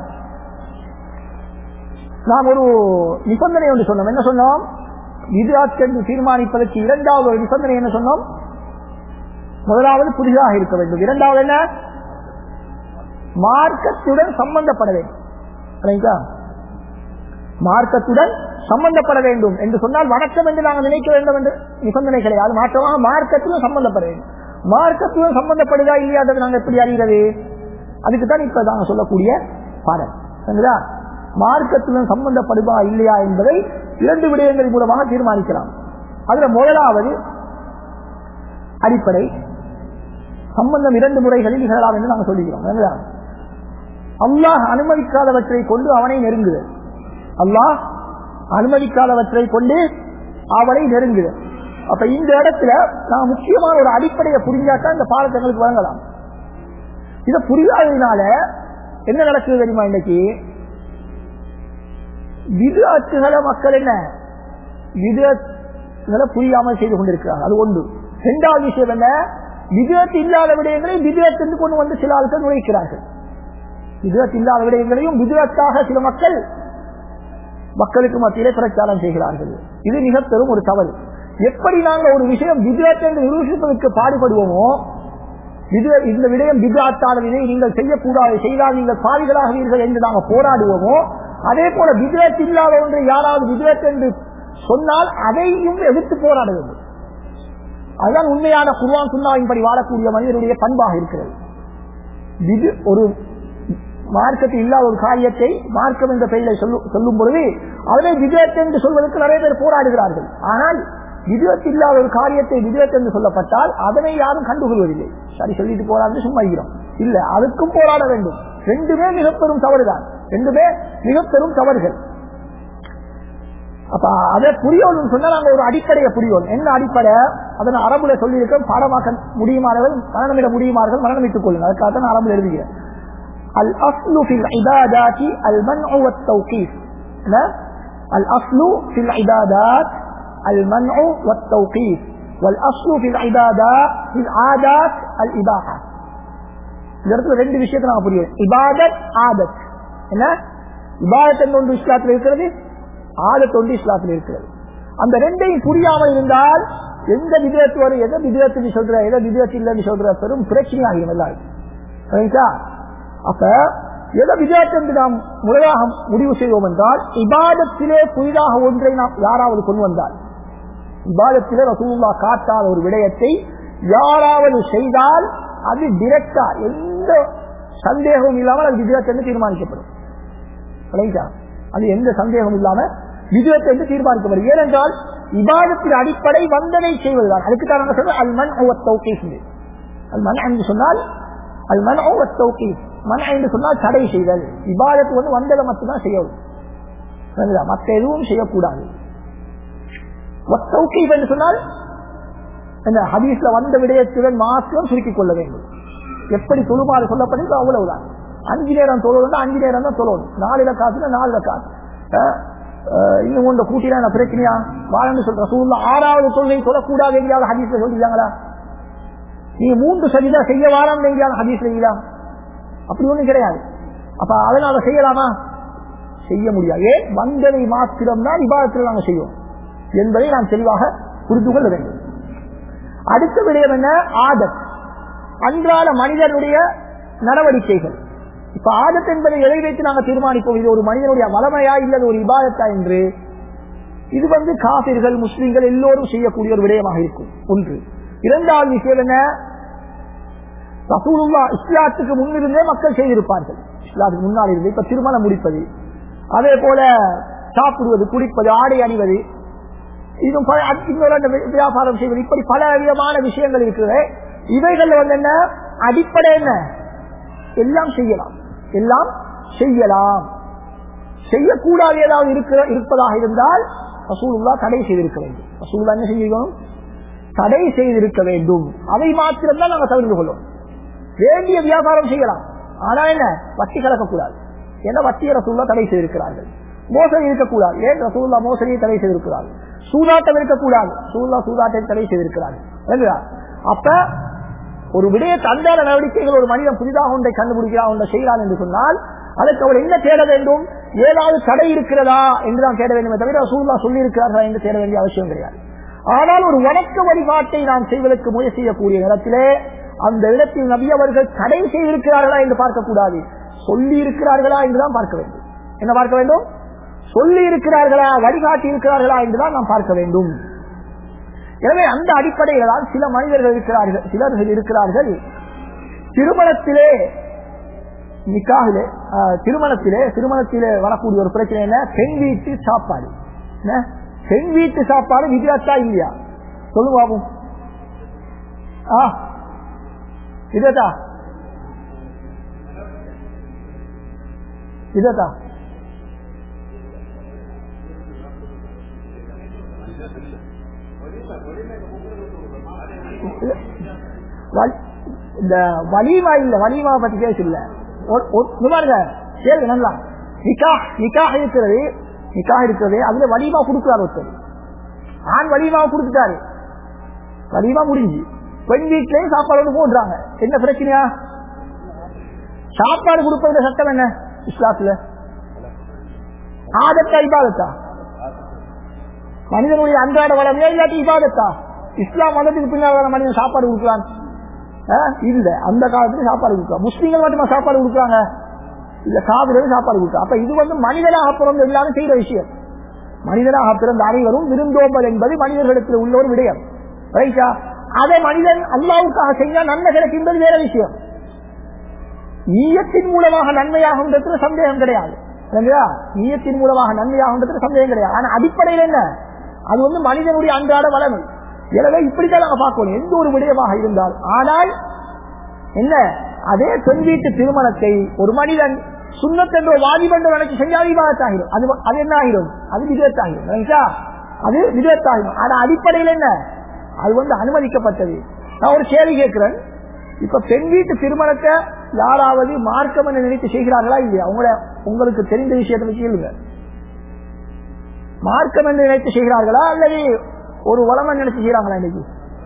நாம் ஒரு நிபந்தனை ஒன்று சொன்னோம். என்ன சொன்னோம்? விதஆத் என்று தீர்மானிப்பதற்கு 2வது ஒரு நிபந்தனை என்ன சொன்னோம்? முதலாவது புதிதாக இருக்க வேண்டும். 2வது என்ன? மார்க்கத்துடன் சம்பந்தப்பட வேண்டும். மார்க்கத்துடன் சம்பந்தப்பட வேண்டும் என்று சொன்னால் வணக்கம் என்று நாங்கள் நினைக்க வேண்டும் என்று நிபந்தனை கிடையாது. மாற்றமாக மார்க்கத்துடன் சம்பந்தப்பட வேண்டும். மார்க்கத்துடன் சம்பந்தப்படுதா இல்லையா நாங்கள் எப்படி அறிகிறது? அதுக்குத்தான் இப்ப நாங்கள் சொல்லக்கூடிய பாடம். மார்க்கத்துடன் சம்பந்தப்படுவா இல்லையா என்பதை 2 விடயங்கள் மூலமாக தீர்மானிக்கலாம். அதுல முதலாவது அடிப்படை சம்பந்தம் 2 முறைகளில் நிகழலாம் என்று நாங்கள் சொல்லுகிறோம். அல்லாஹ் அனுமதிக்காதவற்றை கொண்டு அவனை நெருங்குதல். அல்லாஹ் அனுமதிக்காதவற்றை கொண்டு அவனை நெருங்குதல். அப்ப இந்த இடத்துல நான் முக்கியமான ஒரு அடிப்படையை புரிஞ்சாக்கா இந்த பாடத்தை எங்களுக்கு வழங்கலாம். இதை புரியாததுனால என்ன நடக்குது தெரியுமா? இன்னைக்கு விதஆத்துகளை மக்கள் என்ன விதஆத்துகளை புரியாமல் செய்து கொண்டிருக்கிறார்கள். அது ஒன்று. 2வது விஷயம் என்ன? விதஆத் இல்லாத விடயங்களை விதஆத் என்று கொண்டு வந்து சில ஆட்கள் நுழைக்கிறார்கள். விதஆத் இல்லாத விடயங்களையும் விதஆத்தாக சில மக்களுக்கு மத்தியிலே பிரச்சாரம் செய்கிறார்கள். இது மிக பெரும் ஒரு தவறு. எப்படி நாங்கள் ஒரு விஷயம் விதஆத் என்று நிரூபிப்பதற்கு பாடுபடுவோமோ, இந்த விடயம் விதஆத்தான இதை நீங்கள் செய்யக்கூடாது, செய்தால் நீங்கள் பாவிகளாகிறீர்கள் என்று நாங்கள் போராடுவோமோ, அதே போல விதஆத் இல்லாத ஒன்றை யாராவது விதஆத் என்று சொன்னால் அதையும் எதிர்த்து போராட வேண்டும். அதுதான் உண்மையான குர்ஆன் சுன்னாவின்படி வாழக்கூடிய மனிதனுடைய பண்பாக இருக்கிறது. ஒரு மார்க்கத்தில் இல்லாத ஒரு காரியத்தை மார்க்கம் என்ற பெயரை சொல்லும் பொழுது அதனை விதஆத் என்று சொல்வதற்கு நிறைய பேர் போராடுகிறார்கள். ஆனால் விதஆத் இல்லாத ஒரு காரியத்தை விதஆத் என்று சொல்லப்பட்டால் அதனை யாரும் கண்டுகொள்வதில்லை. சரி, சொல்லிட்டு போராடு சும்மா இருக்கிறோம். இல்ல, அதுக்கும் போராட வேண்டும். 2மே மிக பெரும் தவறுதான். 2மே மிக பெரும் தவறுகள். அப்ப அதை புரியணும் சொன்னா நாங்க ஒரு அடிப்படையை புரியணும். என்ன அடிப்படை? அதனை அரபுல சொல்லியிருக்க பாடமாக்க முடியுமானவர்கள் மரணமிட முடியுமார்கள் மரணமிட்டுக் கொள்ளுங்க. அதுக்காக தான் அரபுல எழுதுகிறேன். அல் அஸ்லு ஃபில் இபாதாத்தி அல் மன்உ வத் தௌகீஃப். அல் அஸ்லு ஃபில் இபாதாத் அல் மன்உ வத் தௌகீஃப் வல் அஸ்லு ஃபில் இபாதாத் ஃபில் ஆதாத் அல் இபாஹா. இந்த இடத்துல 2 விஷயத்தை நாம புரியும். இபாதத், ஆதத். என்ன? இபாதத் ஒன்று இஸ்லாத்தில் இருக்கிறது, ஆதத் ஒன்று இஸ்லாத்தில் இருக்கிறது. அந்த 2ஐயும் புரியாமல் இருந்தால் எந்த விதத்து வரும், எதை விதத்து சொல்ற, எதை விதத்து இல்லைன்னு சொல்ற பெரும் பிரச்சனையாகும் எல்லாரும். அப்ப எதை விஜயத் என்று நாம் முறையாக முடிவு செய்வோம் என்றால், இபாதத்திலே புதிதாக ஒன்றை நாம் யாராவது கொண்டு வந்தால், இபாதத்திலே ரசூலுல்லாஹ் காட்டாத ஒரு விடயத்தை யாராவது செய்தால் அது டிரெக்டா எந்த சந்தேகமும் இல்லாமல் அது விஜயத் என்று தீர்மானிக்கப்படும். அது எந்த சந்தேகமும் இல்லாம விஜயத் என்று தீர்மானிக்கப்படும். ஏனென்றால் இபாதத்தின் அடிப்படை வந்தனை செய்வதுதான். அதுக்கு தான் சொல்ற அல் மன் தௌகீஃப். அல் மன் என்று சொன்னால் அல் மன் தௌகீஃப். மன் என்று சொன்னால் தடை செய்தல். இபாதத்து வந்ததை மட்டும்தான் செய்யவும், மற்ற எதுவும் செய்யக்கூடாது. தௌகீஃப் என்று சொன்னால் இந்த ஹதீஸ்ல வந்த விடயத்துடன் மாத்திரம் சுருக்கிக் கொள்ள வேண்டும். எப்படி தொழுமாறு சொல்லப்பட்டது அவ்வளவுதான். 5 நேரம் தொழுவது 5 நேரம் தான் தொழணும். 4 ரக்காத்துல 4 ரக்காத். இன்னும் ஒன்று கூட்டினா பிரச்சனையா வாழ்ந்து சொல்ற ரசூலுல்லாஹ் 6வது தொழுகை சொல்லக்கூடாது எங்கேயாவது ஹதீஸ்ல சொல்லிருக்காங்களா? நீங்க 3 சஜிதா செய்ய வாராம் எங்கேயாவது ஹதீஸ்ல இல்லையா? அப்படி ஒண்ணும் கிடையாது. அப்ப அதனால செய்யலாமா? செய்ய முடியாது. ஏன்? வந்ததை மாத்திரம் தான் இபாதத்தில் நாங்கள் செய்வோம் என்பதை நாம் தெளிவாக புரிந்து கொள்ள வேண்டும். அடுத்த விடயம் என்ன? ஆதத், அன்றாட மனிதனுடைய நடவடிக்கைகள். இப்ப ஆதத் என்பதை எதை வைத்து நாங்கள் தீர்மானிப்போம்? இது ஒரு மனிதனுடைய வளமையா இல்லது ஒரு இபாதத்தா என்று. இது காபிர்கள் முஸ்லிம்கள் எல்லோரும் செய்யக்கூடிய ஒரு விடயமாக இருக்கும். ஒன்று. இரண்டாவது விஷயம் என்ன? ரசூலுல்லாஹ் இஸ்லாத்துக்கு முன்னிருந்தே மக்கள் செய்திருப்பார்கள். இஸ்லாத்துக்கு முன்னால் இருந்து இப்ப திருமணம் முடிப்பது, அதே போல சாப்பிடுவது, குடிப்பது, ஆடை அணிவது, இதுவும் வியாபாரம் செய்வது, இப்படி பல விதமான விஷயங்கள் இருக்கிறது. இவைகள் என்ன அடிப்படை என்ன? எல்லாம் செய்யலாம், எல்லாம் செய்யலாம். செய்யக்கூடாது ஏதாவது இருப்பதாக இருந்தால் ரசூலுல்லாஹ் தடை செய்திருக்க வேண்டும். ரசூலுல்லாஹ் என்ன செய்யணும்? தடை செய்திருக்க வேண்டும். அதை மாத்திரம்தான் நாங்கள் தவிர்த்து கொள்ளும். வேண்டிய வியாபாரம் செய்யலாம், ஆனா என்ன? வட்டி கலக்கக்கூடாது. ஏன்னா வட்டியை ரசூலுல்லாஹ் தடை செய்திருக்கிறார்கள். மோசடி இருக்கக்கூடாது. ஏன்? ரசூலுல்லாஹ் மோசடியை தடை செய்திருக்கிறார்கள். சூதாட்டம் இருக்கக்கூடாது. ரசூலுல்லாஹ் சூதாட்டத்தை தடை செய்திருக்கிறார்கள். அப்ப ஒரு விடயத்தை அன்றாட நடவடிக்கைகள் ஒரு மனிதன் புதிதாக ஒன்றை கண்டுபிடிக்கிறான், ஒன்றை செய்யறான் என்று சொன்னால் அதற்கு அவர் என்ன தேட வேண்டும்? ஏதாவது தடை இருக்கிறதா என்றுதான் தேட வேண்டும். தவிர ரசூலுல்லாஹ் சொல்லி இருக்கிறார்களா என்று தேட வேண்டிய அவசியம் கிடையாது. ஆனால் ஒரு வணக்க வழிபாட்டை நாம் செய்வதற்கு முயற்சி செய்யக்கூடிய நேரத்திலே அந்த இடத்தில் நபி அவர்கள் தடை செய்திருக்கிறார்களா என்று பார்க்கக்கூடாது, சொல்லி இருக்கிறார்களா என்றுதான் பார்க்க வேண்டும். என்ன பார்க்க வேண்டும்? சொல்லி இருக்கிறார்களா, வழிகாட்டி இருக்கிறார்களா என்றுதான் நாம் பார்க்க வேண்டும். எனவே அந்த அடிப்படையில் தான் சில மனிதர்கள் இருக்கிறார்கள், சிலர்கள் இருக்கிறார்கள் திருமணத்திலே நிக்காஹிலே திருமணத்திலே வரக்கூடிய ஒரு பிரச்சனை என்ன? பெண் வீட்டு சாப்பாடு. பெண் வீட்டு சாப்பாடு விதியாத்தா இல்லையா? சொல்லுவாவும் இதா இதா இந்த வலிமா இல்ல, வலிமா பத்தி கேஸ் இல்ல. கேள்வி நல்லா. நிக்காஹ் இருக்கிறது, அதுல வலிமா கொடுக்கிறார் ஒருத்தர். ஆண் வலிமாவை கொடுத்துட்டாரு, வலிமா முடிஞ்சு பெண் வீட்டிலேயும் சாப்பாடு போடுறாங்க. என்ன பிரச்சனையா? சாப்பாடு கொடுப்பதுல சட்டம் என்ன இஸ்லாத்துல? ஆதத்தா இபாதத்தா? மனிதனுடைய அன்றாட வளமையா இல்லாட்டி இபாதத்தா? இஸ்லாம் மதத்துக்கு பின்னால் மனிதன் சாப்பாடு கொடுக்கலாம் இல்ல. அந்த காலத்துல சாப்பாடு கொடுக்கலாம். முஸ்லீம்கள் மட்டுமா சாப்பாடு கொடுக்குறாங்க? இல்ல, காவிரிகள் சாப்பாடு கொடுக்கலாம். அப்ப இது மனிதனாக பிறந்த எல்லாரும் செய்யற விஷயம். மனிதனாக பிறந்த அனைவரும் விருந்தோம்பல் என்பது மனிதர்களுக்கு உள்ள ஒரு விடயம். ரைட்டா? அதை மனிதன் அல்லாஹ்வுக்காக செய்ய நன்மை கிடைக்கின்றது வேற விஷயம். நீயத்தின் மூலமாக நன்மையாகும்ன்றது சந்தேகம் கிடையாது. நீயத்தின் மூலமாக நன்மையாகும்ன்றது சந்தேகம் கிடையாது. ஆனா அடிப்படையில் என்ன? அது மனிதனுடைய அன்றாட வளமை. எனவே இப்படித்தான் நாங்க பார்க்கணும் எந்த ஒரு விடயமாக இருந்தால். ஆனால் என்ன, அதே பெண் வீட்டு திருமணத்தை ஒரு மனிதன் சுன்னத் என்ற வாஜிபென்று நினைச்சு செஞ்சால் இபாதத்தாகிடும். அது என்ன ஆகிடும்? அது விதத்தாகிடும். அது விதத்தாகிடும். ஆனா அடிப்படையில் என்ன? அது அனுமதிக்கப்பட்டது. நான் ஒரு கேள்வி கேட்கிறேன். இப்ப பெண் வீட்டு திருமணத்தை யாராவது மார்க்கம் என்று நினைத்து செய்கிறார்களா இல்லையா? உங்களுக்கு தெரிந்த விஷயத்தை கேளுங்க. மார்க்கம் என்று நினைத்து செய்கிறார்களா அல்லது ஒரு வளமை நினைத்து செய்யறாங்களா? இன்னைக்கு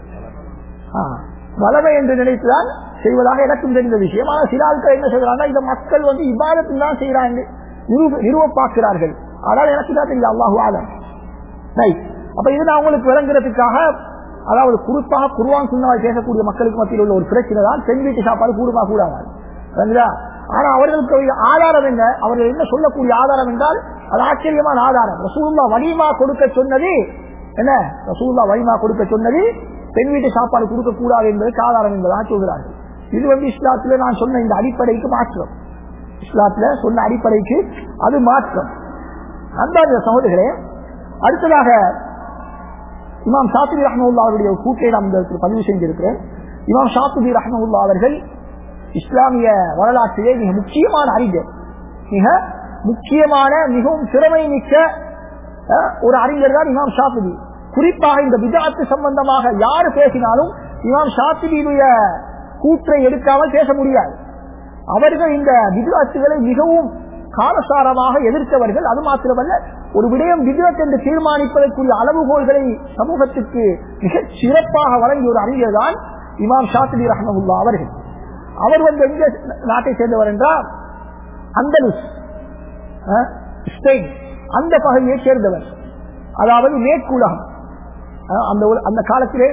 வளமை என்று நினைத்துதான் செய்வதாக எனக்கும் தெரிந்த விஷயம். ஆனால் சில ஆட்கள் என்ன செய்யறாங்க, இந்த மக்கள் இபாதத்தில் தான் செய்யறாங்க நிறுவப்பாக்குறார்கள். ஆனால் எனக்கு தான் தெரியல. அல்லாஹு ஆலம். அப்ப இது நான் உங்களுக்கு விளங்குறதுக்காக, அதாவது குறிப்பாக குர்ஆன் சுன்னாவை பேசக்கூடிய மக்களுக்கு மத்தியில் உள்ள ஒரு பிரச்சனை தான் பெண் வீட்டு சாப்பாடு கூடுமா கூடாது. ஆனா அவர்களுக்கு ஆதாரம் என்ன, அவர்கள் என்ன சொல்லக்கூடிய ஆதாரம் என்றால் அது ஆச்சரியமான ஆதாரம். ரசூலுல்லாஹ் வலிமா கொடுக்க சொன்னது என்ன, ரசூலுல்லாஹ் வலிமா கொடுக்க சொன்னது பெண் வீட்டு சாப்பாடு கொடுக்க கூடாது என்பதற்கு ஆதாரம் என்பதாக சொல்கிறார்கள். இது இஸ்லாத்துல நான் சொன்ன இந்த அடிப்படைக்கு மாற்றம், இஸ்லாத்துல சொன்ன அடிப்படைக்கு அது மாற்றம். அன்பார்ந்த சகோதரர்களே, அடுத்ததாக இமாம் ஷாஃபிஈ ரஹ்மத்துல்லாஹி அவருடைய கூட்டை நாம் பதிவு செஞ்சிருக்கிறேன். இமாம் ஷாஃபிஈ ரஹ்மத்துல்லாஹி அவர்கள் இஸ்லாமிய வரலாற்றிலே மிக முக்கியமான அறிஞர், மிக முக்கியமான மிகவும் திறமை மிக்க ஒரு அறிஞர் தான் இமாம் ஷாஃபிஈ. குறிப்பாக இந்த பித்அத் சம்பந்தமாக யாரு பேசினாலும் இமாம் ஷாஃபிஈயுடைய கூற்றை எடுக்காமல் பேச முடியாது. அவர்கள் இந்த பித்அத்துகளை மிகவும் காலசாரமாக எதிர்த்தவர்கள். அது மாத்திரமல்ல, ஒரு விடயம் பித்அத் என்று தீர்மானிப்பதற்குரிய அளவுகோல்களை சமூகத்துக்கு மிகச் சிறப்பாக வழங்கிய ஒரு அறிஞர் தான் இமாம் ஷாஃபிஈ ரஹ்மத்துல்லாஹி அவர்கள். அவர் எங்க நாட்டை சேர்ந்தவர் என்றால் அந்தலுஸ், ஸ்பெயின் அந்த பகுதியை சேர்ந்தவர். அதாவது மேற்குலகம், அந்த காலத்திலே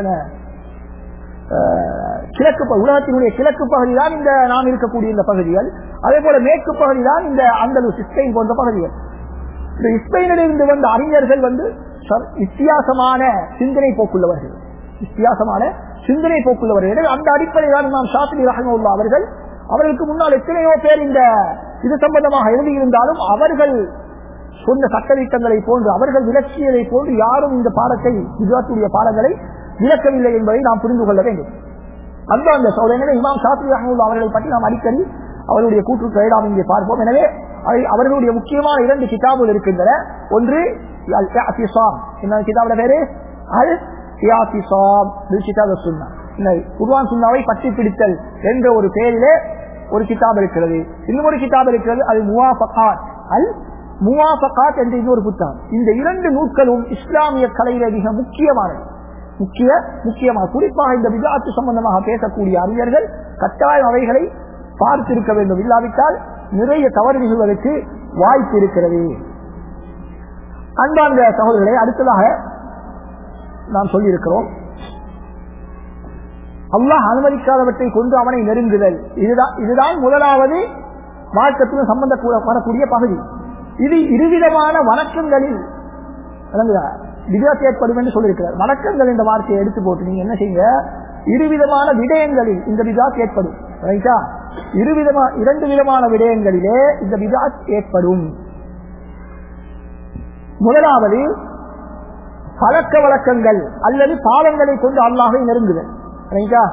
கிழக்கு உலகத்தினுடைய கிழக்கு பகுதி தான் இந்த நாம் இருக்கக்கூடிய இந்த பகுதிகள். அதே போல மேற்கு பகுதி தான் இந்த அந்தலுஸ் ஸ்பெயின் போன்ற பகுதிகள். இந்த ஸ்பெயினிலிருந்து வந்த அறிஞர்கள் வித்தியாசமான சிந்தனை போக்குள்ளவர்கள், வித்தியாசமான சிந்தனை போக்குள்ளவர்கள். அந்த அடிப்படையில் தான் இமாம் ஷாஃபிஈ ரஹ்மத்துல்லாஹி அவர்கள், அவர்களுக்கு முன்னால் எத்தனையோ பேர் இந்த இது சம்பந்தமாக எழுதியிருந்தாலும் அவர்கள் சொன்ன சட்டதிட்டங்களை போன்று, அவர்கள் விளக்கியதை போன்று யாரும் இந்த பாடத்தை, பித்அத்துடைய பாடங்களை விளக்கவில்லை என்பதை நாம் புரிந்து கொள்ள வேண்டும். அந்த சோதனை இமாம் ஷாஃபிஈ ரஹ்மத்துல்லாஹி அவர்களை பற்றி நாம் அடிக்கடி அவருடைய கூற்றுக்களை நாம் இங்கே பார்ப்போம். எனவே அவர்களுடைய முக்கியமான 2 கிதாபுகள் இருக்கின்றன. ஒன்று அல் இஅ்திஸாம், என்ன கிதாபுல பேரு? அல் இஅ்திஸாம் பில் கிதாப் வஸ் சுன்னah, குர்ஆன் சுன்னாவை பற்றி பிடித்தல் என்ற ஒரு பெயரிலே ஒரு கிதாப் இருக்கிறது. இன்னொரு கிதாப் இருக்கிறது அல் முவாஃபகாத், அல் முவாஃபகாத் என்ற இன்னொரு புத்தகம். இந்த 2 நூல்களும் இஸ்லாமிய கலையில மிக முக்கியமானது, முக்கியமாக. குறிப்பாக இந்த பித்அத் சம்பந்தமாக பேசக்கூடிய அறிஞர்கள் கட்டாயம் அவைகளை பார்த்திருக்க வேண்டும். இல்லாவிட்டால் நிறைய தவறு நிகழ்வதற்கு வாய்ப்பு இருக்கிறது. அன்பார்ந்த சகோதரர்களை, அடுத்ததாக நாம் சொல்லியிருக்கிறோம், அல்லாஹ் அனுமதிக்காதவற்றை கொண்டு அவனை நெருங்குதல். இதுதான் முதலாவது மார்க்கத்துடன் சம்பந்தப்படக்கூடிய பகுதி. இது இருவிதமான வணக்கங்களில் பித்அத் ஏற்படும் என்று சொல்லியிருக்கிறார். வணக்கங்கள் என்ற வார்த்தையை எடுத்து போட்டு நீங்க என்ன செய்யுங்க, இருவிதமான விடயங்களில் இந்த பித்அத் ஏற்படும். ரைட்டா? 2 விதமான விடயங்களிலே இந்த பித்அத் ஏற்படும். முதலாவது பழக்க வழக்கங்கள் அல்லது பாவங்களை கொண்டு அல்லாஹ்வை நெருங்குதல். ரைட்டா?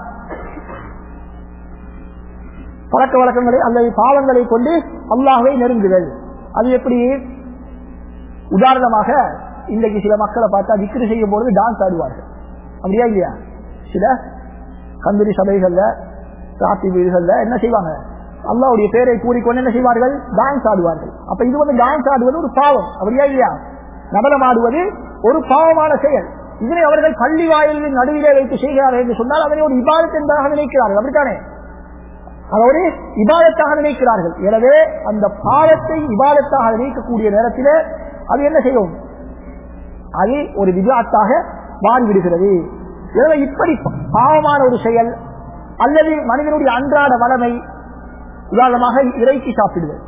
பழக்க வழக்கங்களை அல்லது பாவங்களை கொண்டு அல்லாஹ்வை நெருங்குதல். அது எப்படி? உதாரணமாக இன்றைக்கு சில மக்களை பார்த்தா விக்ரி செய்யும் பொழுது டான்ஸ் ஆடுவார்கள், அப்படியா இல்லையா? சில கந்தூரி சபைகள்ல, ராத்தி வீடுகள்ல என்ன செய்வாங்க, அல்லாஹ்வுடைய பேரை கூறிக்கொண்டு என்ன செய்வார்கள், டான்ஸ் ஆடுவார்கள். அப்ப இது டான்ஸ் ஆடுவது ஒரு பாவம், அப்படியா இல்லையா? நடனம் ஆடுவது ஒரு பாவமான செயல். இதனை அவர்கள் பள்ளி வாயிலின் நடுவிலே வைத்து செய்கிறார்கள் என்று சொன்னால் அதனை ஒரு இபாதத் என்பதாக நினைக்கிறார்கள், அப்படித்தானே? அதை ஒரு இபாதத்தாக நினைக்கிறார்கள். எனவே அந்த பாவத்தை இபாதத்தாக நினைக்கக்கூடிய நேரத்தில் அது என்ன செய்யும், அது ஒரு பித்அத்தாக மாறிவிடுகிறது. எனவே இப்படி பாவமான ஒரு செயல் அல்லது மனிதனுடைய அன்றாட வளமை, உதாரணமாக இறைச்சி சாப்பிடுதல்,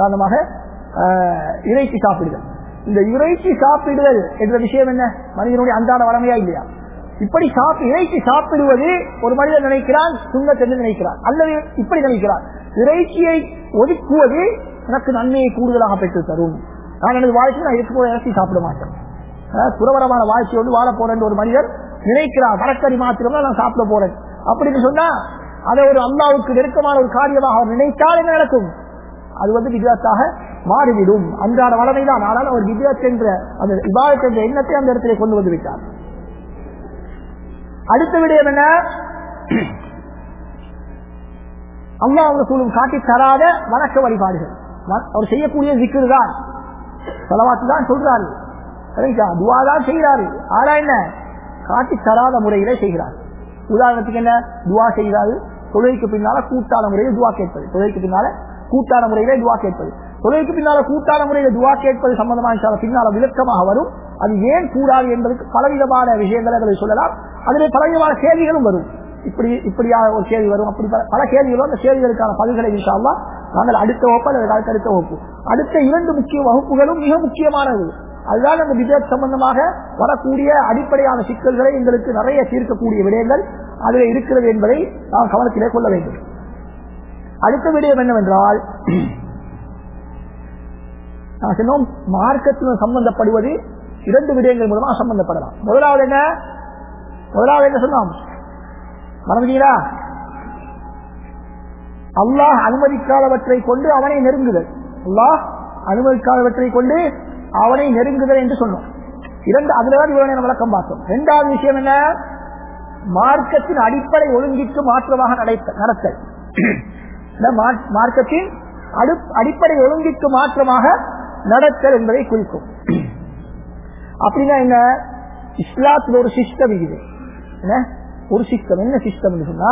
இந்த இறைச்சி சாப்பிடுதல் என்ற விஷயம் என்ன, மனிதனுடைய அன்றாட வளமையா இல்லையா? இப்படி இறைச்சி சாப்பிடுவது ஒரு மனிதன் நினைக்கிறான் சுன்னத் என்று நினைக்கிறான், அல்லது இப்படி நினைக்கிறான், இறைச்சியை ஒதுக்குவது எனக்கு நன்மையை கூடுதலாக பெற்று தரும், நான் எனது வாழ்க்கையில் நான் இதுக்கு இறைச்சி சாப்பிட மாட்டேன், புறவரமான வாழ்க்கையோடு வாழ போறேன் ஒரு மனிதர் நினைக்கிறார், மரக்கறி மாத்திரமா நான் சாப்பிட போறேன் அப்படின்னு சொன்னா அதை ஒரு அல்லாஹ்வுக்கு நெருக்கமான ஒரு காரியமாக அவர் நினைத்தால் என்ன நடக்கும், அது பித்அத்தாக மாறிவிடும். அன்றாட வளமைதான், ஆனால் அவர் பித்அத் என்ற அந்த இபாதத் என்ற எண்ணத்தை அந்த இடத்திலே கொண்டு வந்து விட்டார். அடுத்த விடயம் என்ன, அல்லாஹ் ரசூலும் காட்டி தராத வணக்க வழிபாடுகள். அவர் செய்யக்கூடிய zikr தான், ஸலவாத் தான் சொல்றாரு, துஆ தான் செய்கிறாரு, ஆனா என்ன காட்டி தராத முறையிலே செய்கிறார். உதாரணத்துக்கு என்ன துஆ செய்கிறாரு, தொழுகைக்கு பின்னால கூட்டான முறையில் துஆ கேட்பது, தொழுகைக்கு பின்னால கூட்டான முறையிலே துஆ கேட்பது, தொழுகைக்கு பின்னால கூட்டான முறையில துஆ கேட்பது சம்பந்தமாக பின்னால விளக்கமாக வரும். அது ஏன் கூடாது என்பதற்கு பலவிதமான விஷயங்களை சொல்லலாம், அதிலே பலவிதமான கேள்விகளும் வரும். இப்படியா ஒரு கேள்வி வரும், அப்படி பல கேள்விகளும். அந்த கேள்விகளுக்கான பதில்களை இன்ஷா அல்லாஹ் நாங்கள் அடுத்த வகுப்பு அல்லது அடுத்த வகுப்பு, அடுத்த 2 முக்கிய வகுப்புகளும் மிக முக்கியமானது. அதுதான் அந்த விதத் சம்பந்தமாக வரக்கூடிய அடிப்படையான சிக்கல்களை எங்களுக்கு நிறைய தீர்க்கக்கூடிய விடயங்கள் அதில் இருக்கிறது என்பதை நாம் கவனத்திலே கொள்ள வேண்டும். அடுத்த விடயம் என்னவென்றால், நான் சொன்னோம் மார்க்கத்துடன் சம்பந்தப்படுவது 2 விடயங்கள் மூலமாக சம்பந்தப்படலாம். முதலாவது என்ன சொன்னோம் மறந்துட்டீங்களா? அல்லாஹ் அனுமதிக்காதவற்றை கொண்டு அவனை நெருங்குதல். அல்லாஹ் அனுமதிக்காதவற்றை கொண்டு அவனை நெருங்குதல் என்று சொன்னோம். அதுலதான் இவனை விளக்கம் பார்த்தோம். 2வது விஷயம் என்ன? மார்க்கத்தின் அடிப்படை ஒழுங்கிற்கு மாற்றமாக நடத்தல். மார்க்கத்தின் அடிப்படை ஒழுங்கிற்கு மாற்றமாக நடத்தல் என்பதை குறிக்கும். அப்படின்னா என்ன? இஸ்லாத்தில் ஒரு சிஸ்டம் இருக்குது. ஒரு சிஸ்டம் என்ன சிஸ்டம் சொன்னா,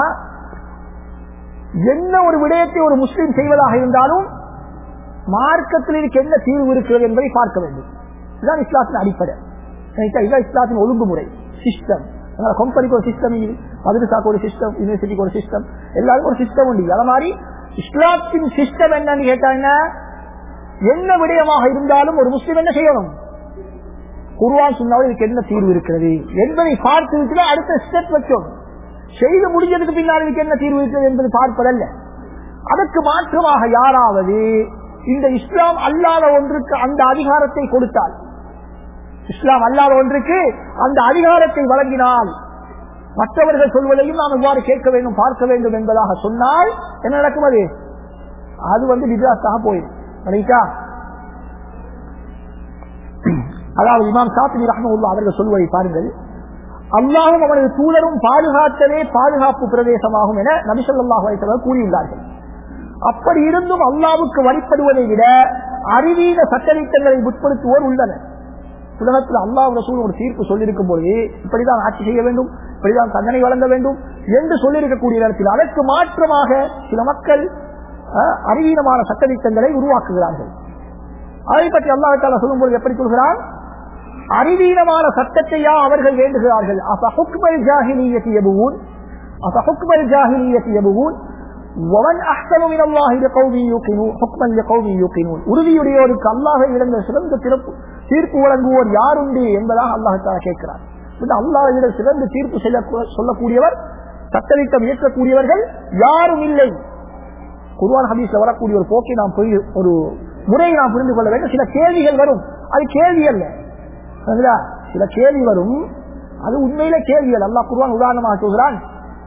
என்ன ஒரு விடயத்தை ஒரு முஸ்லீம் செய்வதாக இருந்தாலும் மார்க்கத்தில் இதுக்கு என்ன தீர்வு இருக்கிறது என்பதை பார்க்க வேண்டும். இதுதான் இஸ்லாத்தின் அடிப்படை. இதுதான் இஸ்லாத்தின் ஒழுங்குமுறை சிஸ்டம். கம்பெனிக்கு ஒரு சிஸ்டம், மதரசாக்கு ஒரு சிஸ்டம், யூனிவர்சிட்டிக்கு ஒரு சிஸ்டம், எல்லாருக்கும் ஒரு சிஸ்டம் உண்டு. அதே மாதிரி இஸ்லாத்தின் சிஸ்டம் என்னன்னு கேட்டாங்க, என்ன விடயமாக இருந்தாலும் ஒரு முஸ்லீம் என்ன செய்யணும்? குர்ஆன் சுன்னாவில் இதுக்கு என்ன தீர்வு இருக்கிறது என்பதை பார்த்து அடுத்த ஸ்டெப் வச்சோம். செய்து முடிஞ்சதுக்கு பின்னால் இதுக்கு என்ன தீர்வு இருக்கிறது என்பது பார்ப்பதல்ல. அதற்கு மாற்றமாக யாராவது இந்த இஸ்லாம் அல்லாத ஒன்றுக்கு அந்த அதிகாரத்தை கொடுத்தால், இஸ்லாம் அல்லாத ஒன்றுக்கு அந்த அதிகாரத்தை வழங்கினால், மற்றவர்கள் சொல்வதையும் நாம் எவ்வாறு கேட்க வேண்டும் பார்க்க வேண்டும் என்பதாக சொன்னால் என்ன நடக்கும்? அது வித்யாசாக போயிடும். அதாவது இமாம் ஷாஃபிஈ ரஹ்மத்துல்லாஹி அவர்கள் சொல்வதை பாருங்கள். அல்லாஹ்வும் அவனது தூதரும் பாதுகாத்தலே பாதுகாப்பு பிரதேசமாகும் என நபி ஸல்லல்லாஹு அலைஹி வஸல்லம் கூறியுள்ளார்கள். அப்படி இருந்தும் அல்லாஹ்வுக்கு வழிபடுவதை விட அறிவீன சட்டதிட்டங்களை முற்படுத்துவோர் உள்ளனர். உலகத்தில் அல்லாஹ் ரசூல் ஒரு தீர்ப்பு சொல்லியிருக்கும் போது இப்படிதான் ஆட்சி செய்ய வேண்டும், இப்படிதான் தண்டனை வழங்க வேண்டும் என்று சொல்லியிருக்கக்கூடிய நேரத்தில் அதற்கு மாற்றமாக சில மக்கள் அறிவீனமான சட்டதிட்டங்களை உருவாக்குகிறார்கள். அதை பற்றி அல்லாஹ் தஆலா சொல்லும்போது எப்படி சொல்கிறார்? அறிவீனமான சட்டத்தையா அவர்கள் வேண்டுகிறார்கள். உறுதியுடையோருக்கு அல்லாஹை இழந்த சிறந்த தீர்ப்பு வழங்குவோர் யாருண்டு என்பதாக அல்லாஹ் தஆலா கேட்கிறார். அல்லாஹ்விட சிறந்த தீர்ப்பு சொல்லக்கூடியவர், சட்டத்திட்டம் இயக்கக்கூடியவர்கள் யாரும் இல்லை. குர்ஆன் ஹதீஸ்ல வரக்கூடிய ஒரு போக்கை நாம் ஒரு முறையை நாம் புரிந்து கொள்ள வேண்டும். சில கேள்விகள் வரும், அது கேள்வி அல்ல. சில கேள்வி வரும், அது உண்மையில கேள்விகள். அல்லாஹ் குர்ஆன் உதாரணமாக சொல்கிறான்,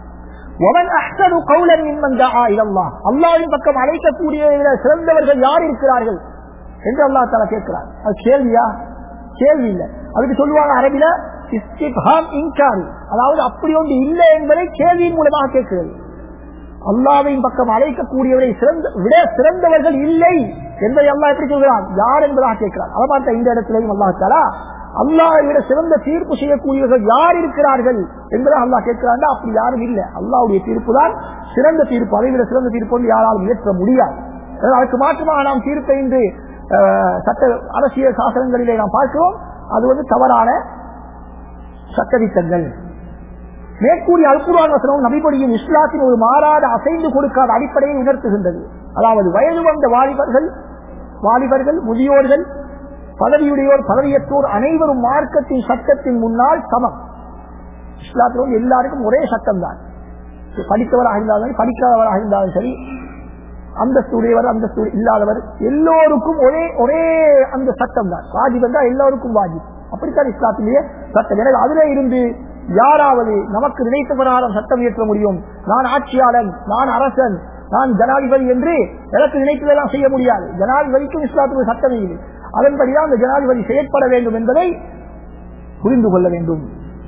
அல்லாஹ்வின் பக்கம் அழைக்கக்கூடிய சிறந்தவர்கள் யார் இருக்கிறார்கள் என்று அல்லாஹ் தஆலா கேட்கிறார். அது கேள்வியா? கேள்வி இல்லை. அதுக்கு சொல்லுவாங்க அரபில இஸ்திஃபாம் இன்காரி, அதாவது அப்படி ஒன்று இல்லை என்பதை கேள்வியின் மூலமாக கேட்கிறது. அல்லாஹ்வின் பக்கம் அழைக்கக்கூடியவரை விட சிறந்தவர்கள் இல்லை என்பதை அல்லாஹ் எப்படி சொல்கிறான்? யார் என்பதாக கேட்கிறார். அதமாட்ட இந்த இடத்திலையும் அல்லாஹ் தஆலா அல்லாஹ்வை விட சிறந்த தீர்ப்பு செய்யக்கூடியவர்கள் யார் இருக்கிறார்கள் என்பதை அல்லாஹ் கேட்கிறாங்க. அப்படி யாரும் இல்லை. அல்லாஹ்வுடைய தீர்ப்பு தான் சிறந்த தீர்ப்பு. அதை விட சிறந்த தீர்ப்பு வந்து யாராலும் இயற்ற முடியாது. அதுக்கு மாற்றமாக நாம் தீர்ப்பை இன்று சட்ட அரசியல் சாசனங்களிலே நாம் பார்க்கிறோம். அது தவறான சட்டதிட்டங்கள். மேற்கூறிய அல்குர்ஆன் வசனம் நபிபடியும் இஸ்லாத்தின் ஒரு மாறாத அசைந்து கொடுக்காத அடிப்படையை உணர்த்துகின்றது. அதாவது வயது வந்த வாலிபர்கள், முதியோர்கள், பதவியுடையோர், பதவியற்றோர் அனைவரும் மார்க்கத்தின் சட்டத்தின் முன்னால் சமம். இஸ்லாத்தில் எல்லாருக்கும் ஒரே சட்டம் தான். படித்தவராக இருந்தாலும் படிக்காதவராக இருந்தாலும் சரி, அந்தஸ்துடையவர் அந்தஸ்து இல்லாதவர், எல்லோருக்கும் ஒரே அந்த சட்டம் தான். வாஜிப் என்றால் எல்லோருக்கும் வாஜிப். அப்படித்தான் இஸ்லாத்திலேயே சட்டம். எனவே அதிலே இருந்து யாராவது நமக்கு நினைத்த பிரகாரம் சட்டம் இயற்ற முடியும், நான் ஆட்சியாளன், நான் அரசன், நான் ஜனாதிபதி என்று எனக்கு நினைத்ததெல்லாம் செய்ய முடியாது. ஜனாதிபதிக்கும் இஸ்லாத்துக்கு சட்டம் இல்லை. அதன்படிதான் அந்த ஜனாதிபதி செயற்பட வேண்டும் என்பதை புரிந்து கொள்ள வேண்டும்.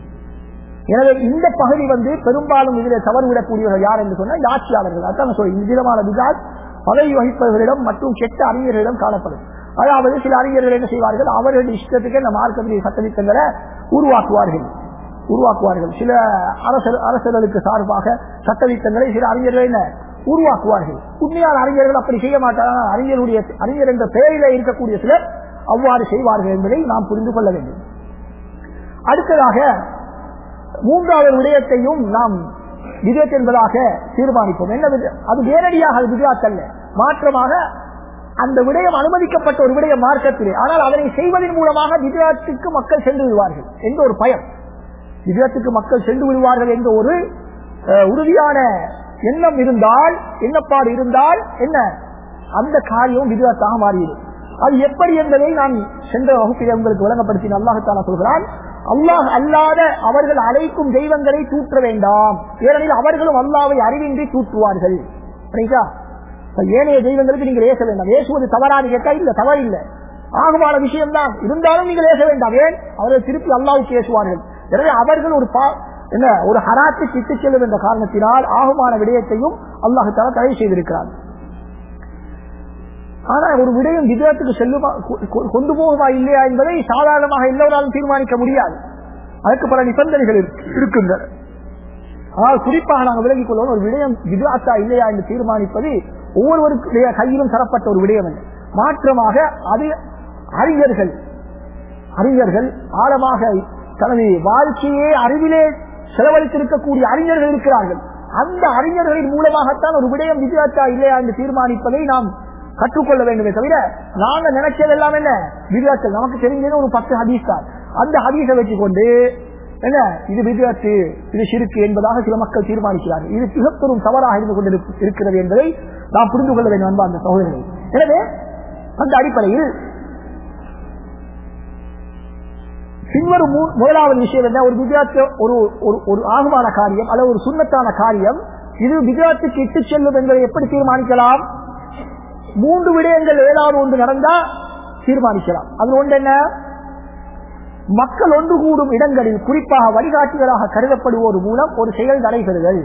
எனவே இந்த பகுதி பெரும்பாலும் இதில் தவறுவிடக்கூடியவர்கள் யார் என்று சொன்னால் ஆட்சியாளர்கள். அதான் சொல்லி இந்த விதமான விதாத் பதவி வகிப்பவர்களிடம் மற்றும் கெட்ட அறிஞர்களிடம் காணப்படும். அதாவது சில அறிஞர்கள் என்ன செய்வார்கள்? அவர்களுடைய இஷ்டத்துக்கு இந்த மார்க்கத்தின் சட்டதிட்டங்களை உருவாக்குவார்கள். சில அரசர்களுக்கு சார்பாக சட்டதிட்டங்களை சில அறிஞர்கள் என்ன உருவாக்குவார்கள். உண்மையான அறிஞர்கள் அப்படி செய்ய மாட்டார்கள். அறிஞர் என்ற பெயரில் இருக்கக்கூடிய சிலர் அவ்வாறு செய்வார்கள் என்பதை நாம் புரிந்து கொள்ள வேண்டும். அடுத்ததாக மூன்றாவது விடயத்தையும் நாம் விதத் என்பதாக தீர்மானிப்போம். என்ன அது நேரடியாக அது விதத் அல்ல, மாற்றமாக அந்த விடயம் அனுமதிக்கப்பட்ட ஒரு விடயம் மார்க்கத்திலே. ஆனால் அதனை செய்வதன் மூலமாக விதத்துக்கு மக்கள் சென்று விடுவார்கள் என்ற ஒரு பயம், விதத்துக்கு மக்கள் சென்று விடுவார்கள் என்ற ஒரு உறுதியான எண்ணம் இருந்தால், எண்ணப்பாடு இருந்தால் என்ன அந்த காரியம் விதத்தாக மாறிவிடும். அது எப்படி என்பதை நான் சென்ற வகுப்பில் உங்களுக்கு விளங்கப்படுத்தின. அல்லாஹ் தஆலா சொல்கிறான், அல்லாஹ் அல்லாத அவர்கள் அழைக்கும் தெய்வங்களை தூற்ற வேண்டாம், ஏனெனில் அவர்களும் அல்லாஹ்வை அறிவின்றி தூற்றுவார்கள். ஏனைய தெய்வங்களுக்கு நீங்கள் ஏச வேண்டாம். ஏசுவது தவறான கேட்டா இல்ல, தவறு இல்லை, ஆகுமான விஷயம்தான். இருந்தாலும் நீங்கள் ஏச வேண்டாம். ஏன்? அவர்கள் திருப்பி அல்லாஹ்வுக்கு ஏசுவார்கள். எனவே அவர்கள் ஒரு ஹராத்துக்கு இட்டு செல்லும் என்ற காரணத்தினால் ஆகுமான விடயத்தையும் அல்லாஹ் தஆலா தடை செய்திருக்கிறார். ஆனால் ஒரு விடயம் விதத்துக்கு செல்லுமா கொண்டு போகுமா இல்லையா என்பதை சாதாரணமாக எல்லோராலும் தீர்மானிக்க முடியாது. அதற்கு பல நிபந்தனைகள் இருக்கின்றன. ஆனால் குறிப்பாக நாங்கள் விலகிக் கொள்வோம், ஒரு விடயம் விதத்தா இல்லையா என்று தீர்மானிப்பது ஒவ்வொருவருடைய கையிலும் தரப்பட்ட ஒரு விடயம் அல்ல. மாற்றமாக அது அறிஞர்கள் ஆழமாக தனது வாழ்க்கையே அறிவிலே செலவழித்திருக்கக்கூடிய அறிஞர்கள் இருக்கிறார்கள். அந்த அறிஞர்களின் மூலமாகத்தான் ஒரு விடயம் விதத்தா இல்லையா என்று தீர்மானிப்பதை நாம் கற்றுக்கொள்ள வேண்டுமே தவிர, நாங்கள் நினைச்சது எல்லாம் என்ன விதத்தில் நமக்கு தெரிஞ்சது ஒரு 10 ஹதீஸ் தான். அந்த ஹதீஸை வச்சுக்கொண்டு என்ன இது விதத்து, இது ஷிர்க் என்பதாக சில மக்கள் தீர்மானிக்கிறார்கள். இது மிகப்பெரும் தவறாக இருந்து கொண்டு இருக்கிறது என்பதை நாம் புரிந்து கொள்ள வேண்டும் அன்பா அந்த சகோதரர்கள். எனவே அந்த அடிப்படையில் பின்வரும் முதலாவது விஷயம் என்ன, ஒரு விதத்து ஒரு ஆகுமான காரியம் அல்லது ஒரு சுன்னத்தான காரியம் இது விதத்துக்கு இட்டு செல்லும் என்பதை எப்படி தீர்மானிக்கலாம்? 3 விடயங்கள் ஏதாவது ஒன்று நடந்தா தீர்மானிக்கலாம். அது ஒன்று என்ன, மக்கள் ஒன்று கூடும் இடங்களில் குறிப்பாக வழிகாட்டிகளாக கருதப்படுவோர் மூலம் ஒரு செயல் நடைபெறுதல்.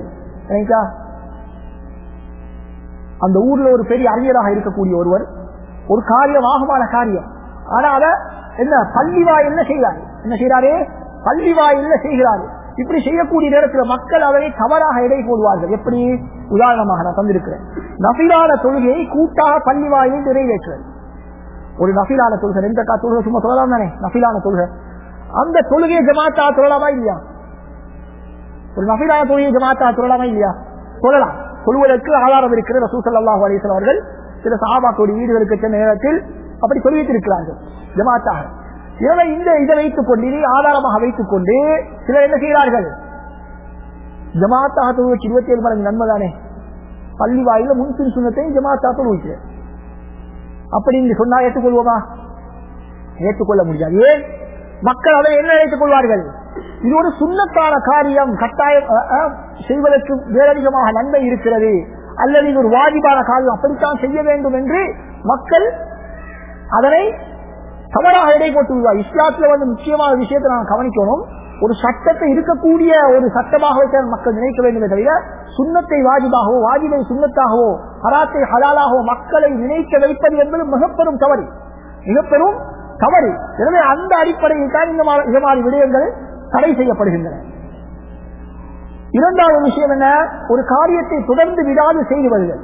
அந்த ஊர்ல ஒரு பெரிய அறிஞராக இருக்கக்கூடிய ஒருவர் ஒரு காரியம் ஆகுமான காரியம், ஆனா அத என்ன பள்ளிவாயில்ல செய்கிறாரு, என்ன செய்யறாரு பள்ளிவாயில்ல செய்கிறாரு. இப்படி செய்யக்கூடிய நேரத்தில் மக்கள் அதனை தவறாக எடை போடுவார்கள். எப்படி? உதாரணமாக நான் தந்திருக்கிறேன், நஃபிலான தொழுகையை கூட்டாக பள்ளி வாயிலில் நிறைவேற்றுவது. ஒரு நஃபிலான தொழுகை, 2 ரக்காத் தொழுகை சும்மா சொல்லலாம் தானே, நஃபிலான தொழுகை. அந்த தொழுகையை ஜமாத்தா தொழலாமா இல்லையா? ஒரு நஃபிலான தொழுகையை ஜமாத்தா தொழலாமா இல்லையா? சொல்லலாம். சொல்வதற்கு ஆதாரம் இருக்கிற ரசூல் ஸல்லல்லாஹு அலைஹி வஸல்லம் அவர்கள் சில சஹாபாக்களுடைய வீடுகளுக்கு சென்ற நேரத்தில் அப்படி சொல்லியிருக்கிறார்கள் ஜமாத்தாக. எனவே இதை வைத்துக் கொண்டு, இதை ஆதாரமாக வைத்துக் கொண்டு சிலர் என்ன செய்கிறார்கள், ஜமாத்தாக தொழுகைக்கு 27 மடங்கு நன்மை தானே, பள்ளி வாயில முன்பின் சுன்னத்தையும் ஜமாத்தா தொழுகைக்கு அப்படின்னு சொன்னா ஏற்றுக்கொள்வோமா? ஏற்றுக்கொள்ள முடியாது. ஏன்? மக்கள் அதை என்ன நினைத்துக் கொள்வார்கள், இது ஒரு சுன்னத்தான காரியம், கட்டாயம் செய்வதற்கு வேறதிகமாக நன்மை இருக்கிறது, அல்லது இது ஒரு வாஜிபான காரியம், அப்படித்தான் செய்ய வேண்டும் என்று மக்கள் அதனை தவறாக எடை போட்டு விடுவார். இஸ்லாத்துல முக்கியமான விஷயத்தை நாம் கவனிக்கணும், ஒரு சட்டத்தை இருக்கக்கூடிய ஒரு சட்டமாக வைக்க மக்கள் நினைக்க வேண்டும் தவிர சுன்னத்தை வாஜிபாகவோ வாஜிபை சுன்னத்தாகவோ ஹராத்தை ஹலாலாகவோ மக்களை நினைக்க வைப்பது என்பது மிகப்பெரும் தவறு, மிகப்பெரும் தவறு. எனவே அந்த அடிப்படையில் தான் இந்த மாதிரி விடயங்கள் தடை செய்யப்படுகின்றன. இரண்டாவது விஷயம் என்ன, ஒரு காரியத்தை தொடர்ந்து விடாது செய்து வருதல்.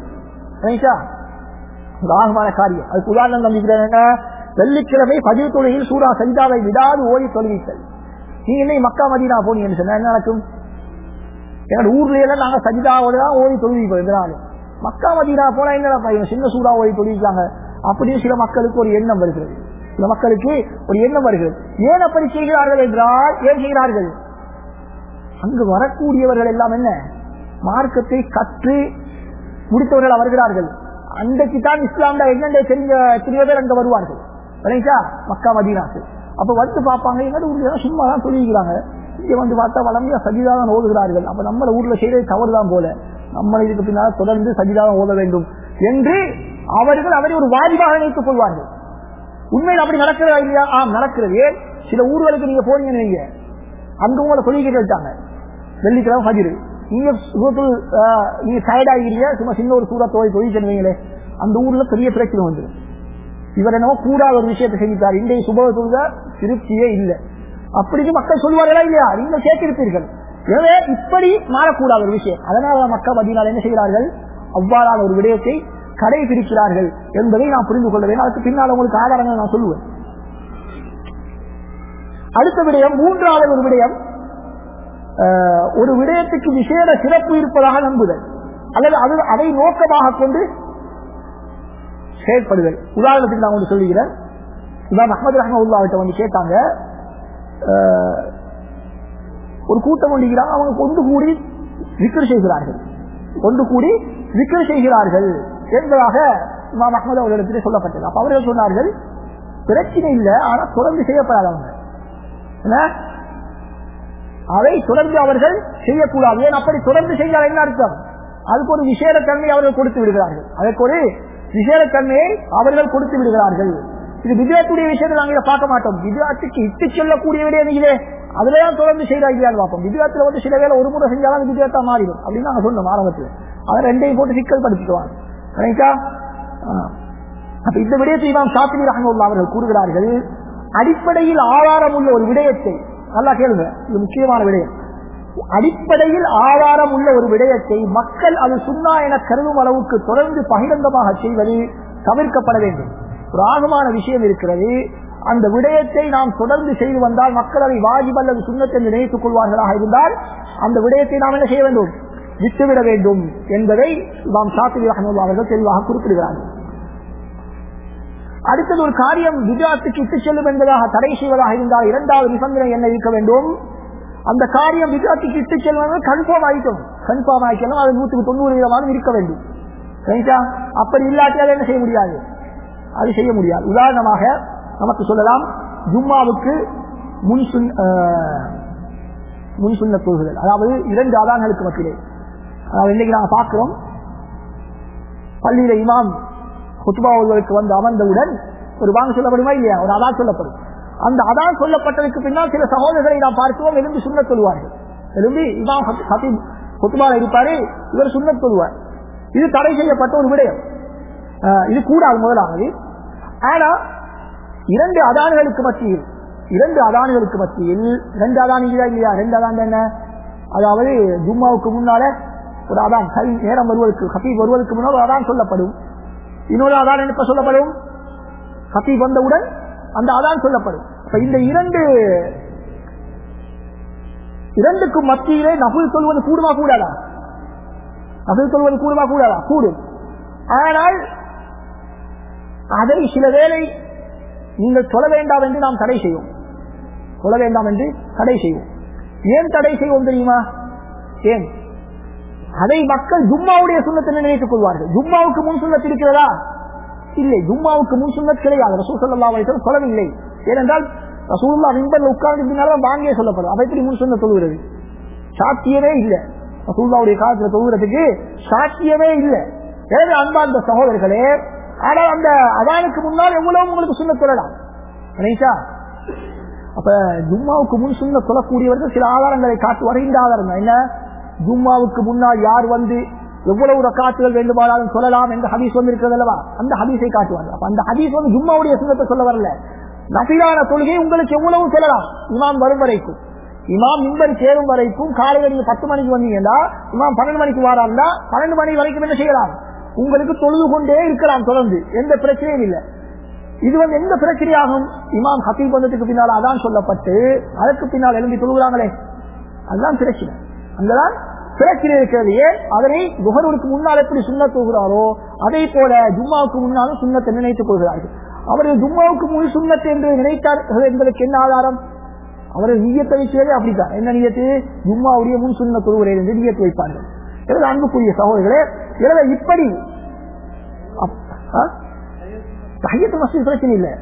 ஆகமான காரியம், அதுக்கு உதாரணம் நம்பிக்கிறேன் என்ன, வெள்ளிக்கிழமை ஃபஜ்ர் தொழுகையில் சூரா சஜ்தாவை விடாது ஓடி தொழுவித்தல். நீங்க என்ன மக்கா மதீனா போனீங்கன்னு சொன்னா என்ன நடக்கும்? எங்க ஊர்ல எல்லாம் நாங்க சஜ்தாவோட தான் ஓடி தொழுவிப்போம். மக்கா மதீனா போனா என்ன சின்ன சூறா ஓடி தொழுவிக்காங்க அப்படின்னு சில மக்களுக்கு ஒரு எண்ணம் வருகிறது. சில மக்களுக்கு ஒரு எண்ணம் வருகிறது. ஏன் அப்படி செய்கிறார்கள் என்றால், ஏன் செய்கிறார்கள், அங்கு வரக்கூடியவர்கள் எல்லாம் என்ன மார்க்கத்தை கற்று முடித்தவர்கள் வருகிறார்கள். அன்றைக்கு தான் இஸ்லாம்ல என்னென்ன தெரிஞ்ச எத்தனையோ பேர் அங்க வருவார்கள் மக்கா மதீனாக்கு. அப்ப வந்து பார்ப்பாங்க, எங்க ஊர்ல சும்மா தான் சொல்லிக்கிறாங்க, இங்க வந்து பார்த்தா வளமையா சஜிதா தான் ஓதுகிறார்கள். அப்ப நம்ம ஊர்ல செய்யறது தவறுதான் போல, நம்ம இதுக்கு பின்னால் தொடர்ந்து சஜிதா தான் ஓத வேண்டும் என்று அவர்கள் அவரை ஒரு வாஜிபாக நினைத்துக் கொள்வார்கள். உண்மையில் அப்படி நடக்கிறதா இல்லையா? ஆம், நடக்கிறது. ஏன்? சில ஊர்களுக்கு நீங்க போனீங்கன்னு வைங்க, அங்க உங்களை சொல்லிக்கிட்டு வச்சாங்க வெள்ளிக்கிழமை ஃபஜ்ர், நீங்க டயர்டாகிறீங்க, சும்மா சின்ன ஒரு சூறா தொழிற்சீங்களே, அந்த ஊர்ல பெரிய பிரச்சனை வந்து இவர் என்னவோ கூடாத ஒரு விஷயத்தை செஞ்சுட்டார், இன்றைய சுப தொழுக திருப்தியே இல்லை அப்படின்னு மக்கள் சொல்வார்களா இல்லையா? நீங்கள் கேட்டிருப்பீர்கள். எனவே இப்படி மாறக்கூடாத ஒரு விஷயம். அதனால மக்கள் மதீனால என்ன செய்கிறார்கள், அவ்வாறான ஒரு விடயத்தை கடைபிடிக்கிறார்கள் என்பதை நான் புரிந்து கொள்ள வேண்டும். அதுக்கு பின்னால் உங்களுக்கு ஆதாரங்கள் நான் சொல்லுவேன். அடுத்த விடயம், மூன்றாவது ஒரு விடயம், ஒரு விடயத்துக்கு விசேட சிறப்பு இருப்பதாக நம்புதல் அல்லது அதை நோக்கமாக கொண்டு செயல்படுதல். உதாரணத்துக்கு நான் ஒன்று சொல்லுகிறேன். இமாம் அஹ்மது ரஹ்மத்துல்லாஹி வந்து கேட்டாங்க, ஒரு கூட்டம் ஒன்றுகிறாங்க, அவங்க ஒன்று கூடி விக்ர் செய்கிறார்கள் என்பதாக இமாம் அஹ்மது அவர்களிடத்திலே சொல்லப்பட்டது. அப்ப அவர்கள் சொன்னார்கள், பிரச்சனை இல்லை, ஆனா தொடர்ந்து செய்யப்படாதவங்க அதை தொடர்ந்து அவர்கள் செய்யக்கூடாது. ஏன் அப்படி தொடர்ந்து செய்தால் என்ன அர்த்தம்? அதுக்கு ஒரு விசேட தன்மையை அவர்கள் கொடுத்து விடுகிறார்கள். அதற்கு ஒரு விசேட தன்மையை அவர்கள் கொடுத்து விடுகிறார்கள். இது விஜயத்துடைய விஷயத்தை நாங்கள் பார்க்க மாட்டோம். விஜயத்துக்கு இட்டு செல்லக்கூடிய விடயங்களே அதுலதான் தொடர்ந்து செய்யறாங்க பார்ப்போம். விஜயத்துல வந்து சில வேலை ஒரு முறை செஞ்சாலும் விஜயத்தா மாறிடும் அப்படின்னு நாங்க சொன்னோம் ஆரம்பத்தில். அதை ரெண்டையும் போட்டு சிக்கல் படுத்திக்குவாங்க. அப்ப இந்த விடயத்தை இமாம் ஷாஃபிஈ ரஹ்மத்துல்லாஹி அவர்கள் கூறுகிறார்கள், அடிப்படையில் ஆதாரம் உள்ள ஒரு விடயத்தை, நல்லா கேளுங்க, இது முக்கியமான விடயம், அடிப்படையில் ஆதாரம் உள்ள ஒரு விடயத்தை மக்கள் அது சுன்னா என கருதும் அளவுக்கு தொடர்ந்து பகிரங்கமாக செய்வது தவிர்க்கப்பட வேண்டும். ஒரு ஆகமான விஷயம் இருக்கிறது, அந்த விடயத்தை நாம் தொடர்ந்து செய்து வந்தால் மக்கள் அதை வாஜிப் அல்லது சுன்னத் என்று நினைத்துக் கொள்வார்களாக இருந்தால் அந்த விடயத்தை நாம் என்ன செய்ய வேண்டும்? விட்டுவிட வேண்டும் என்பதை இமாம் ஷாஃபிஈ ரஹ்மத்துல்லாஹி அவர்கள் தெளிவாக குறிப்பிடுகிறார்கள். அடுத்தது, ஒரு காரியம் விஜயத்துக்கு இட்டு செல்லும் என்பதாக தடை செய்வதாக இருந்தால் இரண்டாவது நிபந்தனை என்ன இருக்க வேண்டும்? அந்த காரியம் விஜயத்துக்கு இட்டு செல்வது கன்ஃபார்ம் ஆயிக்கணும், அது 190% இருக்க வேண்டும். அப்படி இல்லாட்டியால் என்ன செய்ய முடியாது? அது செய்ய முடியாது. உதாரணமாக நமக்கு சொல்லலாம், ஜும்மாவுக்கு முன் சுன்னத் தொழுதல், அதாவது 2 அதான்களுக்கு மத்தியிலே. அதாவது இன்னைக்கு நாங்கள் பார்க்கிறோம், பள்ளியில இமாம் குத்பாவுக்கு வந்து அமர்ந்தவுடன் ஒரு வாங்க சொல்லப்படுமா இல்லையா, ஒரு அதான் சொல்லப்படும். அந்த அதான் சொல்லப்பட்டதுக்கு பின்னால் சில சகோதரர்களை நாம் பார்க்கிறோம், எழுந்து சுன்னத் தொழுவார்கள். எழுந்து இமாம் ஹதீப் குத்பால இருப்பாரு, இவர் சுன்னத் தொழுவார். இது தடை செய்யப்பட்ட ஒரு விடயம், இது கூடாது முதலாவது. ஆனா 2 அதான்களுக்கு மத்தியில் 2 அதான் இல்லையா, 2 அதான் என்ன, அதாவது ஜும்மாவுக்கு முன்னால ஒரு அதான் நேரம் வருவதற்கு, ஹதீப் வருவதற்கு முன்னால் ஒரு அதான் சொல்லப்படும். இன்னொரு அதான் என்ன சொல்லப்படும்? ஹதீப் வந்தவுடன் அந்த அதான் சொல்லப்படும். இந்த 2க்கும் மத்தியிலே நஃபில் சொல்வது கூடுமா கூடாதா? கூடும். ஆனால் அதை சில வேளை நீங்கள் சொல்ல வேண்டாம் என்று நாம் தடை செய்வோம். ஏன் தடை செய்வோம் தெரியுமா? ஏன்? அதை மக்கள் ஜும்மாவுடைய சுன்னத்தை நினைத்துக் கொள்வார்கள். ஜும்மாவுக்கு முன் சுன்னத் இருக்கிறதா? இல்லை, ஜும்மாவுக்கு முன் சுன்னத் கிடையாது. ரசூல் ஸல்லல்லாஹு அலைஹி வஸல்லம் சொல்லவில்லை. ஏனென்றால் ரசூலுல்லாஹ் மிம்பர்ல உட்கார்ந்து வாங்கியே சொல்லப்படும். அதை எப்படி முன் சுன்னத் தொழுகிறது? சாத்தியமே இல்லை. ரசூலுல்லாஹ்வுடைய காலத்துல தொழுகிறதுக்கு சாத்தியமே இல்லை. எனவே அன்பார்ந்த சகோதரர்களே, ஆனால் அந்த அதானுக்கு முன்னால் எவ்வளவு உங்களுக்கு சுன்னத் சொல்லலாம். அப்ப ஜும்மாவுக்கு முன் சுன்னத் சொல்லக்கூடியவர்கள் சில ஆதாரங்களை காட்டுவார்கள். இந்த ஆதாரம் என்ன? ஜும்மாவுக்கு முன்னால் யார் வந்து எவ்வளவு ரக்காத்துகள் வேண்டுமானாலும் சொல்லலாம் என்ற ஹதீஸ் வந்து இருக்கிறது அல்லவா, அந்த ஹதீஸை காட்டுவார்கள். அப்ப அந்த ஹதீஸ் வந்து ஜும்மாவுடைய சுன்னத்தை சொல்ல வரல. நஃபிலான தொழுகை உங்களுக்கு எவ்வளவு சொல்லலாம், இமாம் வரும் வரைக்கும், இமாம் மிம்பர் சேரும் வரைக்கும். காலையில நீங்க 10 மணிக்கு வந்தீங்கன்னா இமாம் 12 மணிக்கு வராருன்னா 12 மணி வரைக்கும் என்ன செய்யலாம்? உங்களுக்கு தொழுது கொண்டே இருக்கலாம் தொடர்ந்து, எந்த பிரச்சனையும் இல்லை. இது வந்து எந்த பிரச்சனையாகும்? இமாம் ஹதீப் வந்ததுக்கு பின்னால் அதான் சொல்லப்பட்டு அதற்கு பின்னால் எழுதி தொழுகிறாங்களே, அதுதான் பிரச்சனை. அங்கதான் பிரச்சனை இருக்கிறது. ஏன்? அதனை துஹருக்கு முன்னால் எப்படி சுன்னத் தொழுகிறாரோ அதே போல ஜும்மாவுக்கு முன்னாலும் சுன்னத்தை நினைத்துக் கொள்கிறார்கள். அவர்கள் ஜும்மாவுக்கு முன் சுன்னத் என்று நினைத்தார்கள் என்பதற்கு என்ன ஆதாரம்? அவர்கள் நியத்தை வைக்கிறதே அப்படித்தான். என்ன நியத்து? ஜும்மாவுடைய முன் சுன்னத் தொழுகிறேன் என்று நியத்து வைப்பார்கள். எனவே அன்புக்குரிய சகோதரர்களே, எனவே இப்படி தஹியத்து மஸ்ஜித் பிரச்சனை இல்லை,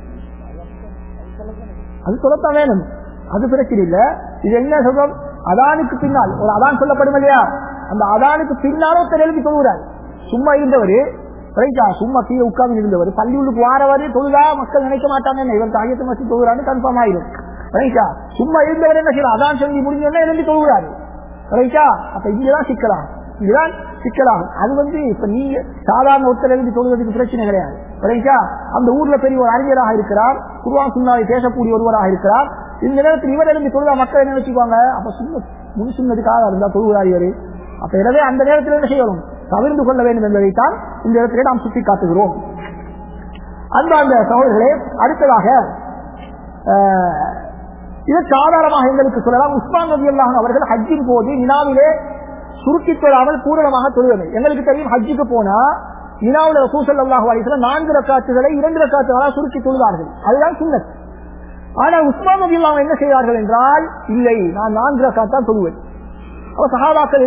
அது சொல்லத்தான் வேணும், அது பிரச்சனை இல்லை. இது என்ன சொல்றோம்? அதானுக்கு பின்னால் ஒரு அதான் சொல்லப்படும் இல்லையா, அந்த அதானுக்கு பின்னாலும் ஒருத்தர் எழுதி தொழுகிறார். சும்மா இருந்தவர், சும்மா கீழே உட்கார்ந்து இருந்தவர் பள்ளி உள்ளுக்கு வாரவாறு தொழுதா மக்கள் நினைக்க மாட்டாங்க, இவர் தஹியத்து மஸ்ஜித் தொழுகிறான்னு கன்ஃபார்ம் ஆயிடும். சும்மா இருந்தவர் என்ன செய்யலாம்? அதான் சொல்லி முடிஞ்சோன்னா எழுதி தொழுகிறாரு. அப்ப இங்கதான் சிக்கலாகும். அது வந்து இப்ப நீங்க சாதாரண ஒருத்தர் எழுதி தொழுவதற்கு பிரச்சனை கிடையாது. அந்த ஊர்ல பெரிய ஒரு அறிஞராக இருக்கிறார், குர்ஆன் சுன்னாவை பேசக்கூடிய ஒருவராக இருக்கிறார். இந்த நேரத்தில் இவர் எழுதி தொழுதா மக்கள் என்ன நினைச்சுக்குவாங்க? அப்ப முன் சுன்னதுக்காக இருந்தா தொழுகிறார் இவரு. அப்ப எனவே அந்த நேரத்தில் என்ன செய்யணும்? தவிர்த்து கொள்ள வேண்டும் என்பதைத்தான் இந்த இடத்திலே நாம் சுட்டி காட்டுகிறோம். அந்த சகோதரர்களே, அடுத்ததாக இதற்கு ஆதாரமாக எங்களுக்கு சொல்லலாம், உஸ்மான் ரலியல்லாஹு அன்ஹு அவர்கள் ஹஜ்ஜின் போது மினாவிலே சுருக்கி தொழாமல் பூரணமாக தொழுவது. எங்களுக்கு தெரியும் ஹஜ்ஜுக்கு போனா மினாவுல ரசூல் ஸல்லல்லாஹு அலைஹி வஸல்லம் 4 ரக்காத்துகளை 2 ரக்காத்துகளாக சுருக்கி தொழுவார்கள். அதுதான் சுன்னத். ஆனால் உஸ்மான் ரலியல்லாஹு அன்ஹு என்ன செய்வார்கள் என்றால், இல்லை நான் 4 ரக்காத் தான் தொழுவேன். அப்ப சஹாபாக்கள்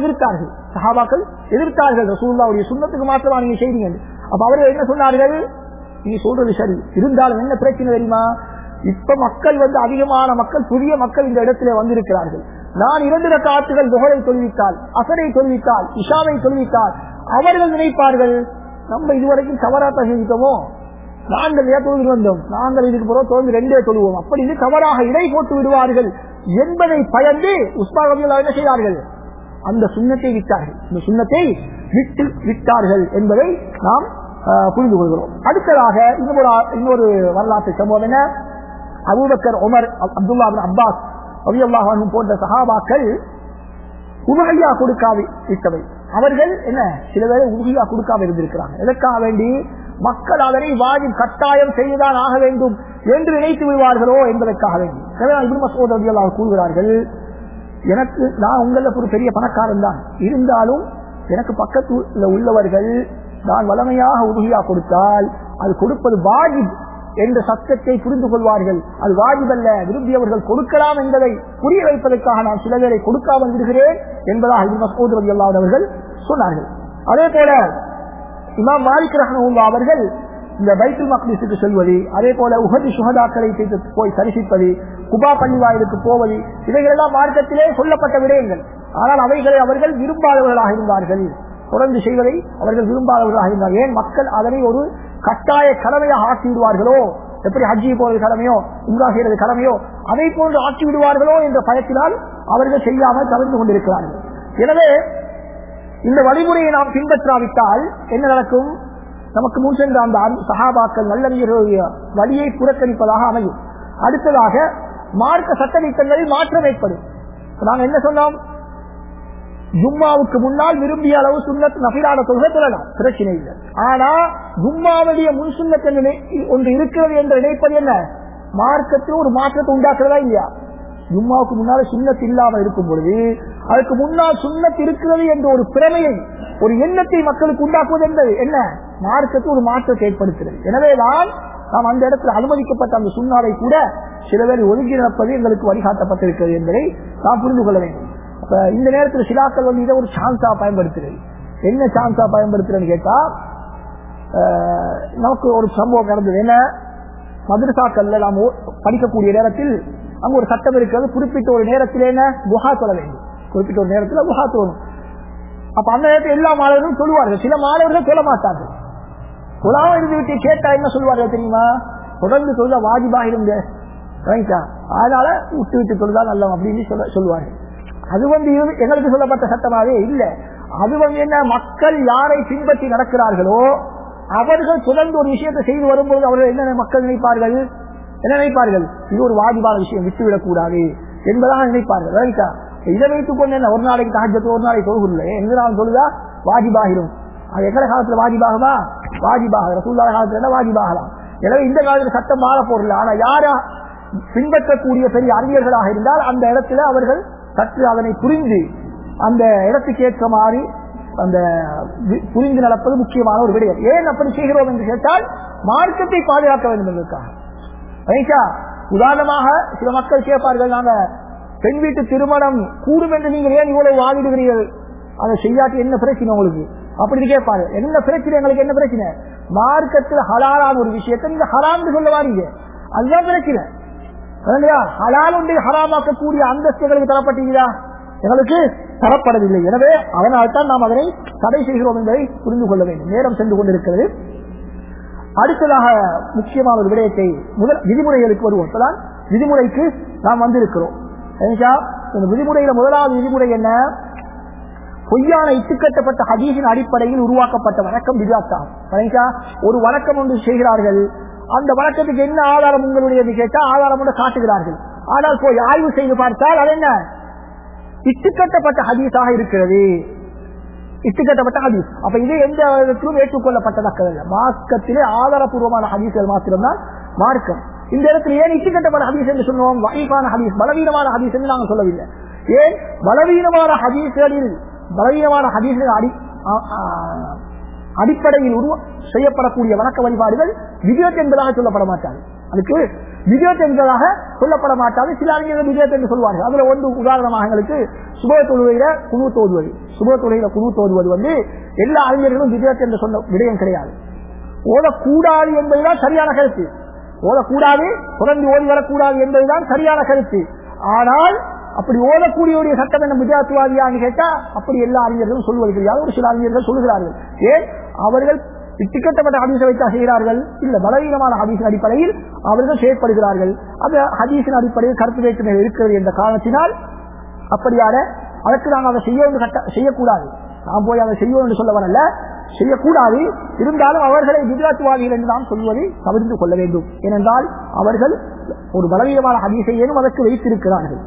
எதிர்த்தார்கள் ரசூலுல்லாஹ்வுடைய சுன்னத்துக்கு மாற்றமா நீங்க செய்றீங்க. அப்ப அவர்கள் என்ன சொன்னார்கள், நீ சொல்றது சரி, இருந்தாலும் என்ன பிரச்சனை தெரியுமா, இப்ப மக்கள் அதிகமான மக்கள் புதிய மக்கள் இந்த இடத்திலே வந்திருக்கிறார்கள். நான் 2 ரக்காத்துகள் துஹரை தொழுவித்தால், அஸரை தொழுவித்தால், இஷாவை தொழுவித்தால் அவர்கள் நினைப்பார்கள் நம்ம இதுவரைக்கும் தவறாக செஞ்சிட்டோமோ, நாங்கள் ஏன் தொழுது வந்தோம், நாங்கள் இதுக்கு பிறகு தொடர்ந்து 2 தொழுவோம், அப்படி இது தவறாக இடை போட்டு விடுவார்கள் என்பதை பயந்து உஸ்மான் ரலியல்லாஹு என்ன செய்தார்கள், அந்த சுன்னத்தை விட்டார்கள். இந்த சுன்னத்தை விட்டார்கள் என்பதை நாம் புரிந்து கொள்கிறோம். அடுத்ததாக இன்னொரு வரலாற்று சம்பவம் என்ன, Abu Bakr, Umar, Abdullah ibn Abbas ரலியல்லாஹு அன்ஹு போன்ற சஹாபாக்கள் உதுஹியா கொடுக்காது விட்டவை. அவர்கள் என்ன சில பேர் உதுஹியா கொடுக்காம இருந்திருக்கிறாங்க. எதற்காக வேண்டி, மக்கள் அதனை வாஜிப் கட்டாயம் செய்துதான் ஆக வேண்டும் என்று நினைத்து விடுவார்களோ என்பதற்காக வேண்டி. இப்னு மஸ்ஊத் ரலியல்லாஹு அன்ஹு கூறுகிறார்கள், எனக்கு நான் உங்கள ஒரு பெரிய பணக்காரன் தான், இருந்தாலும் எனக்கு பக்கத்தில் உள்ளவர்கள் நான் வளமையாக உதுஹியா கொடுத்தால் அது கொடுப்பது வாஜிப் என்ற சட்டத்தை புரிந்து கொள்வார்கள். அது வாஜிப் அல்ல, விரும்பியவர்கள் கொடுக்கலாம் என்பதை புரிய வைப்பதற்காக நான் சில பேரை கொடுக்காமல் விடுகிறேன் என்பதாக இப்னு மஸ்ஊத் ரலியல்லாஹு அன்ஹு அவர்கள் சொன்னார்கள். அதே போல இமாம் மாலிக் ரஹ்மத்துல்லாஹி அவர்கள் இந்த பைத்துல் மக்திஸுக்கு செல்வது, அதே போல உஹது ஷுஹதாக்களை போய் தரிசிப்பது, குபா பள்ளிவாயிலுக்கு போவது, இவைகளெல்லாம் மார்க்கத்திலே சொல்லப்பட்ட விடயங்கள். ஆனால் அவைகளை அவர்கள் விரும்பாதவர்களாக இருந்தார்கள், தொடர்ந்து செய்வதை அவர்கள் விரும்பாதவர்களாக இருந்தார்கள். ஏன் மக்கள் அதனை ஒரு கட்டாய கடமையாக ஆக்கி விடுவார்களோ, எப்படி ஹஜ்ஜி போவது கடமையோ, உம்ரா செய்வது கடமையோ, அதை போன்று ஆக்கி விடுவார்களோ என்ற பயத்தினால் அவர்கள் செய்யாமல் தவிர்த்து கொண்டிருக்கிறார்கள். எனவே இந்த வழிமுறையை நாம் பின்பற்றாவிட்டால் என்ன நடக்கும், நமக்கு முன் சென்ற அந்த சஹாபாக்கள் நல்லறிஞர்களுடைய வழியை புறக்கணிப்பதாக அமையும். அடுத்ததாக மார்க்க சட்டதிட்டங்களில் மாற்றம் ஏற்படும். நாங்கள் என்ன சொன்னோம், ஜும்மாவுக்கு முன்னால் விரும்பிய அளவு சுன்னத் நஃபிலான தொழுகை தொழலாம், பிரச்சனை இல்லை. ஆனா ஜும்மாவுடைய முன் சுன்னத் ஒன்று இருக்கிறது என்று நினைப்பது என்ன, மார்க்கத்தில் ஒரு மாற்றத்தை உண்டாக்குறதா இல்லையா. ஜும்மாவுக்கு முன்னால் சுன்னத் இல்லாமல் இருக்கும் பொழுது அதுக்கு முன்னால் சுன்னத் இருக்கிறது என்ற ஒரு பிரமையை, ஒரு எண்ணத்தை மக்களுக்கு உண்டாக்குவது என்பது என்ன, மார்க்கத்தில் ஒரு மாற்றத்தை ஏற்படுத்துகிறது. எனவேதான் நாம் அந்த இடத்தில் அனுமதிக்கப்பட்ட அந்த சுன்னாவை கூட சில பேர் ஒதுங்கி நடப்பது எங்களுக்கு வழிகாட்டப்பட்டிருக்கிறது என்பதை நாம் புரிந்து கொள்ள வேண்டும். இந்த நேரத்தில் சிலாக்கள் இதை ஒரு சான்ஸா பயன்படுத்துறது. என்ன சான்ஸா பயன்படுத்துறதுன்னு கேட்டா, நமக்கு ஒரு சம்பவம் நடந்தது. என்ன, மதரசாக்கள்ல நாம் படிக்கக்கூடிய நேரத்தில் அங்க ஒரு சட்டம் இருக்கிறது, குறிப்பிட்ட ஒரு நேரத்தில் என்ன துஹா தொழ வேண்டும், குறிப்பிட்ட ஒரு நேரத்தில் துஹா தொழணும். அப்ப அந்த நேரத்தில் எல்லா மாணவர்களும் சொல்லுவார்கள், சில மாணவர்கள் சொல்ல மாட்டார்கள். தொழாம இருந்து விட்டு கேட்டா என்ன சொல்லுவார்கள் தெரியுமா, தொடர்ந்து தொழுதா வாஜிபாக இருங்க, அதனால விட்டு விட்டு தொழுதா நல்ல அப்படின்னு சொல்லுவார்கள். அது எங்களுக்கு சொல்லப்பட்ட சட்டமாவே இல்லை. அது என்ன, மக்கள் யாரை பின்பற்றி நடக்கிறார்களோ அவர்கள் தொடர்ந்து ஒரு விஷயத்தை செய்து வரும்போது அவர்கள் என்ன மக்கள் நினைப்பார்கள், என்ன நினைப்பார்கள், இது ஒரு வாஜிபான விஷயம், விட்டுவிடக் கூடாது என்பதாக நினைப்பார்கள். இதை வைத்துக் கொண்டு என்ன, ஒரு நாளைக்கு தஹஜ்ஜத், ஒரு நாளைக்கு தொழுகை, எந்த நாள் தொழுதா வாஜிபாகிடும். அது எந்த காலத்துல வாஜிபாகுமா, வாஜிபாக ரசூலுல்லாஹ் காலத்துல வாஜிபாகலாம். எனவே இந்த காலத்துல சட்டம் மாற போறதில்லை. ஆனா யாரா பின்பற்றக்கூடிய பெரிய அறிஞர்களாக இருந்தால் அந்த இடத்துல அவர்கள் சற்று அதனை புரிந்து அந்த இடத்துக்கு ஏற்ற மாதிரி அந்த புரிந்து நடப்பது முக்கியமான ஒரு விடயம். ஏன் அப்படி செய்கிறோம் என்று கேட்டால், மார்க்கத்தை பாதுகாக்க வேண்டும் என்பதற்காக. உதாரணமாக சில மக்கள் கேட்பார்கள், நாங்க பெண் வீட்டு திருமணம் கூடும் என்று நீங்கள் ஏன் இவ்வளவு வாதிடுகிறீர்கள், அதை செய்யாட்டி என்ன பிரச்சனை உங்களுக்கு அப்படி கேட்பாரு. என்ன பிரச்சனை, எங்களுக்கு என்ன பிரச்சனை, மார்க்கத்தில் ஹலாலான ஒரு விஷயத்தை நீங்க ஹராம் சொல்ல வாரீங்க, அதுதான் பிரச்சனை. ஹலால் ஒன்றை ஹராமாக்கக்கூடிய அந்தஸ்துகளுக்கு தரப்பட்டீங்களா, எங்களுக்கு தரப்படவில்லை. எனவே அதனால்தான் நாம் அதனை தடை செய்கிறோம் என்பதை புரிந்து கொள்ள வேண்டும். நேரம் சென்று கொண்டிருக்கிறது. அடுத்ததாக முக்கியமான ஒரு விடயத்தை விதிமுறைகளுக்கு வருவோம். இப்பதான் விதிமுறைக்கு நாம் வந்திருக்கிறோம். இந்த விதிமுறையில முதலாவது விதிமுறை என்ன, பொய்யான இட்டுக்கட்டப்பட்ட ஹதீஸின் அடிப்படையில் உருவாக்கப்பட்ட வணக்கம் பிதாத்தாகும். ஒரு வணக்கம் ஒன்று செய்கிறார்கள், அந்த வணக்கத்துக்கு என்ன ஆதாரம் உங்களுடைய கேட்டா ஆதாரம் ஒன்று காட்டுகிறார்கள். ஆனால் போய் ஆய்வு செய்து பார்த்தால் அது என்ன, இட்டுக்கட்டப்பட்ட ஹதீஸாக இருக்கிறது, இட்டுக்கட்டப்பட்ட ஹதீஸ். அப்ப இது எந்த விதத்திலும் ஏற்றுக்கொள்ளப்பட்டதற்கல்ல. மார்க்கத்திலே ஆதாரபூர்வமான ஹதீஸ்கள் மாத்திரம்தான் மார்க்கம். இந்த இடத்துல ஏன் இட்டுக்கட்டப்பட்ட ஹதீஸ் என்று சொன்னோம்? வஹீஃபான ஹதீஸ், பலவீனமான ஹதீஸ் என்று நாங்கள் சொல்லவில்லை. ஏன் பலவீனமான ஹதீஸ்களில் அடிப்படையில் செய்யப்படக்கூடிய வணக்க வழிபாடுகள் விஜயத் என்பதாக சொல்லப்பட மாட்டாது. அதுக்கு விஜயத் என்பதாக சொல்லப்பட மாட்டாது. சில அறிஞர்கள் விஜயத் என்று சொல்வார்கள். அதுல ஒன்று உதாரணமாக எங்களுக்கு சுப தொழுகையில குனூத் ஓதுவது. சுப தொழுகையில குனூத் ஓதுவது எல்லா அறிஞர்களும் விஜயத் என்று சொன்ன விடயம் கிடையாது. ஓதக்கூடாது என்பதுதான் சரியான கருத்து. ஓதக்கூடாது, தொடர்ந்து ஓடி வரக்கூடாது என்பதுதான் சரியான கருத்து. ஆனால் அப்படி ஓதக்கூடியவருடைய சட்டம் என்ன விஜயத்துவாதியான்னு கேட்டா அப்படி எல்லா அறிஞர்களும் சொல்வது கிடையாது. ஒரு சில அறிஞர்கள் சொல்லுகிறார்கள். ஏன்? அவர்கள் இட்டுக்கட்டப்பட்ட ஹதீஸை வைத்தா செய்கிறார்கள்? இல்ல, பலவீனமான ஹதீஸின் அடிப்படையில் அவர்கள் செயற்படுகிறார்கள். அந்த ஹதீஸின் அடிப்படையில் கருத்து வேற்றுமை இருக்கிறது என்ற காரணத்தினால் அப்படியான அதற்கு நாங்கள் அதை செய்யக்கூடாது. நாம் போய் அதை செய்வோம் என்று சொல்ல வரல, செய்யக்கூடாது. இருந்தாலும் அவர்களை விஜயத்துவாதிகள் என்று நாம் சொல்வதை தவிர்த்து கொள்ள வேண்டும். ஏனென்றால் அவர்கள் ஒரு பலவீனமான ஹதீஸை ஏனும் அதற்கு வைத்திருக்கிறார்கள்.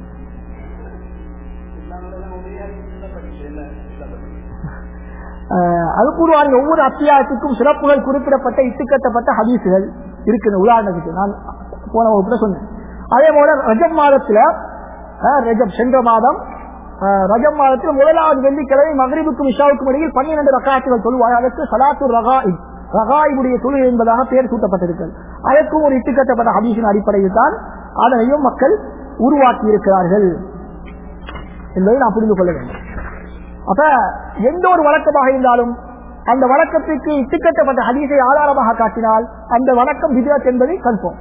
அது கூறுவார்கள் ஒவ்வொரு அத்தியாயத்துக்கும் சிறப்புகள் குறிப்பிடப்பட்ட இட்டுக்கட்டப்பட்ட ஹதீஸுகள் இருக்கிற. உதாரணத்துக்கு நான் போன வகுப்புல சொன்னேன். அதே போல ரஜப் மாதத்துல சென்ற மாதம் ரஜப் மாதத்தில் முதலாவது வெள்ளிக்கிழமை மக்ரிபுக்கும் இஷாவுக்கும் இடையில் 12 ரகாத்துகள் தொழுவாய். அதற்கு சலாத்து ரகாயிபுடைய தொழுகை என்பதாக பெயர் சூட்டப்பட்டிருக்கிறது. அதற்கும் ஒரு இட்டுக்கட்டப்பட்ட ஹதீஸின் அடிப்படையில் தான் அதனையும் மக்கள் உருவாக்கி இருக்கிறார்கள் என்பதை நான் புரிந்து கொள்ள வேண்டும். அப்ப எந்த ஒரு வழக்கமாக இருந்தாலும் அந்த வழக்கத்திற்கு இட்டுக்கட்டப்பட்ட ஹதீஸை ஆதாரமாக காட்டினால் அந்த வழக்கம் விஜயத் என்பதை கற்போம்.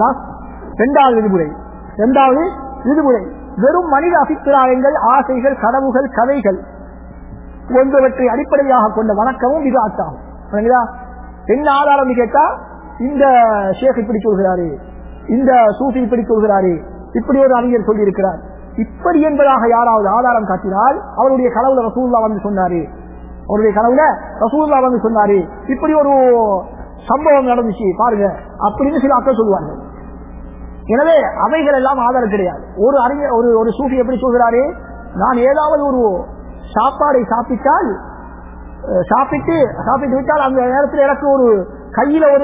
இரண்டாவது விதிமுறை வெறும் மனித அபிப்பிராயங்கள், ஆசைகள், கனவுகள், கதைகள் போன்றவற்றை அடிப்படையாக கொண்ட வணக்கமும் விஜயத் ஆகும். என்ன ஆதாரம் கேட்டா, இந்த ஷேக் இப்படி சொல்கிறாரு, இந்த சூஃபி இப்படி சொல்கிறாரு, இப்படி ஒரு அறிஞர் சொல்லி இருக்கிறார், இப்படி என்பதாக யாராவது ஆதாரம் காட்டினால் அவருடைய கனவுல ரசூலுல்லாஹ் வந்து சொன்னாரு, இப்படி ஒரு சம்பவம் நடந்துச்சு பாருங்க அப்படின்னு சில ஆட்கள் சொல்லுவார்கள். எனவே அவைகள் எல்லாம் ஆதாரம் கிடையாது. ஒரு அறிஞர் ஒரு சூஃபி எப்படி சொல்கிறாரு, நான் ஏதாவது ஒரு சாப்பாடை சாப்பிட்டு விட்டால் அந்த நேரத்தில் எனக்கு ஒரு கையில ஒரு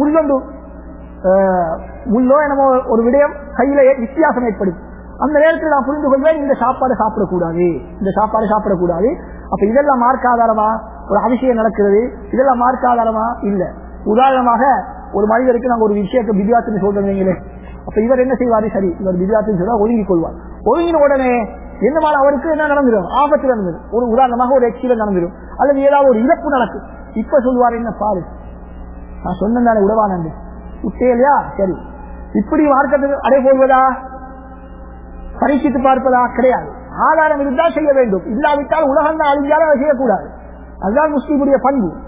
முள்ளோ என்னமோ ஒரு விடயம் கையில வித்தியாசம் ஏற்படுது. அந்த நேரத்தில் நான் புரிந்து கொள்வேன் இந்த சாப்பாடு சாப்பிடக்கூடாது. அப்ப இதெல்லாம் மார்க்க ஆதாரமா? ஒரு அதிசயம் நடக்கிறது, இதெல்லாம் மார்க்க ஆதாரமா? இல்ல. உதாரணமாக ஒரு மனிதருக்கு நாங்கள் ஒரு விஷயத்தை பித்யாத்துன்னு சொல்றீங்களே, அப்ப இவர் என்ன செய்வாரு? சரி, இவர் பித்யாத்துன்னு சொல்ல ஒதுங்கிக் கொள்வார். ஒதுங்கின உடனே என்னமான அவருக்கு என்ன நடந்துடும்? ஆபத்து நடந்துடும். ஒரு உதாரணமாக ஒரு எக்ஸிடென்ட் நடந்துடும், அல்லது ஏதாவது ஒரு இழப்பு நடக்கும். இப்ப சொல்லுவார், என்ன பாரு நான் சொன்னேன் உடவானு விட்டே இல்லையா? சரி, இப்படி மார்க்கத்துக்கு அடை போடுவதா? பரீட்சித்து பார்ப்பதா? கிடையாது. ஆதாரம் இருந்தால் செய்ய வேண்டும், இல்லாவிட்டால் உலகம் தான் அழிஞ்சாலும் அதை செய்யக்கூடாது. அதுதான் முஸ்லீமுடைய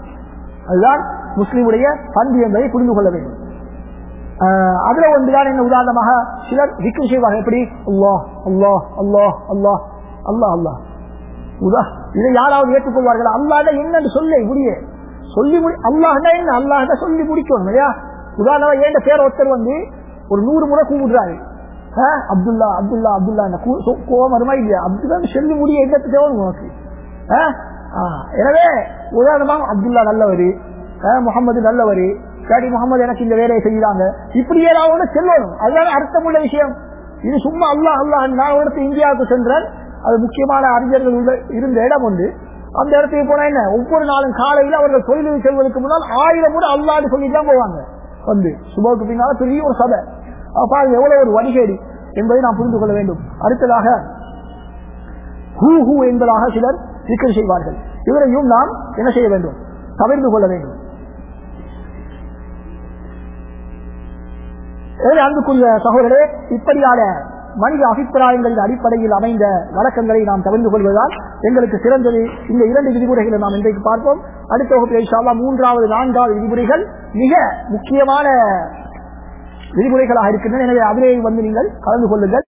பண்பு என்பதை புரிந்து கொள்ள வேண்டும். அதுல ஒன்றுதான் என்ன, உதாரணமாக சிலர் விக்ரி செய்வார்கள். எப்படி? அல்லாஹ் அல்லாஹ் அல்லாஹ் அல்லாஹ் அல்லாஹ் அல்லாஹ். இதை யாராவது ஏற்றுக்கொள்வார்கள்? அல்லாஹ் என்னன்னு சொல்லி அல்லாஹ் என்ன, அல்லாஹ் சொல்லி முடிக்கணும் இல்லையா? உதாரணமாக ஏண்ட பேர் ஒருத்தர் வந்து ஒரு 100 முறை கூப்பிடுறாரு, அப்துல்லா அப்துல்லா அப்துல்லா, கோபம் வருமா இல்லையா? அப்துல்லா சொல்லி முடிய எண்ணத்து தேவை உனக்கு. எனவே உதாரணமாக அப்துல்லா நல்லவரு, முகமது நல்லவரு, சரி முகமது எனக்கு இந்த வேலையை செய்யறாங்க, இப்படி ஏதாவது செல்லணும். அதுதான் அர்த்தமுள்ள விஷயம். இது சும்மா அல்லாஹ் அல்லாஹ். நான் இடத்து இந்தியாவுக்கு சென்றேன், அது முக்கியமான அறிஞர்கள் இருந்த இடம் உண்டு. அந்த இடத்துக்கு போனா என்ன, ஒவ்வொரு நாளும் காலையில் அவர்கள் தொழிலுக்கு செல்வதற்கு முன்னால் 1000 முறை அல்லாஹ்னு சொல்லிட்டு தான் போவாங்க. வந்து சுபோக்கு பின்னால பெரிய ஒரு சபை. பாருங்க எவ்வளவு ஒரு வழிகேடு என்பதை நாம் புரிந்து கொள்ள வேண்டும். அடுத்ததாக ஹூ என்பதாக சிலர் சிக்கல் செய்வார்கள். இவரையும் நாம் என்ன செய்ய வேண்டும்? தவிர்த்து கொள்ள வேண்டும். அன்புக்குரிய சகோதரரே, இப்படியான மனித அபிப்பிராயங்களின் அடிப்படையில் அமைந்த வழக்கங்களை நாம் தவிர்த்து கொள்வதால் எங்களுக்கு சிறந்தது. இந்த 2 விதிமுறைகளை நாம் இன்றைக்கு பார்ப்போம். அடுத்த வகுப்பில் இன்ஷா அல்லாஹ் 3வது 4வது விதிமுறைகள் மிக முக்கியமான விதிமுறைகளாக இருக்கின்றன. எனவே அதிலே வந்து நீங்கள் கலந்து கொள்ளுங்கள்.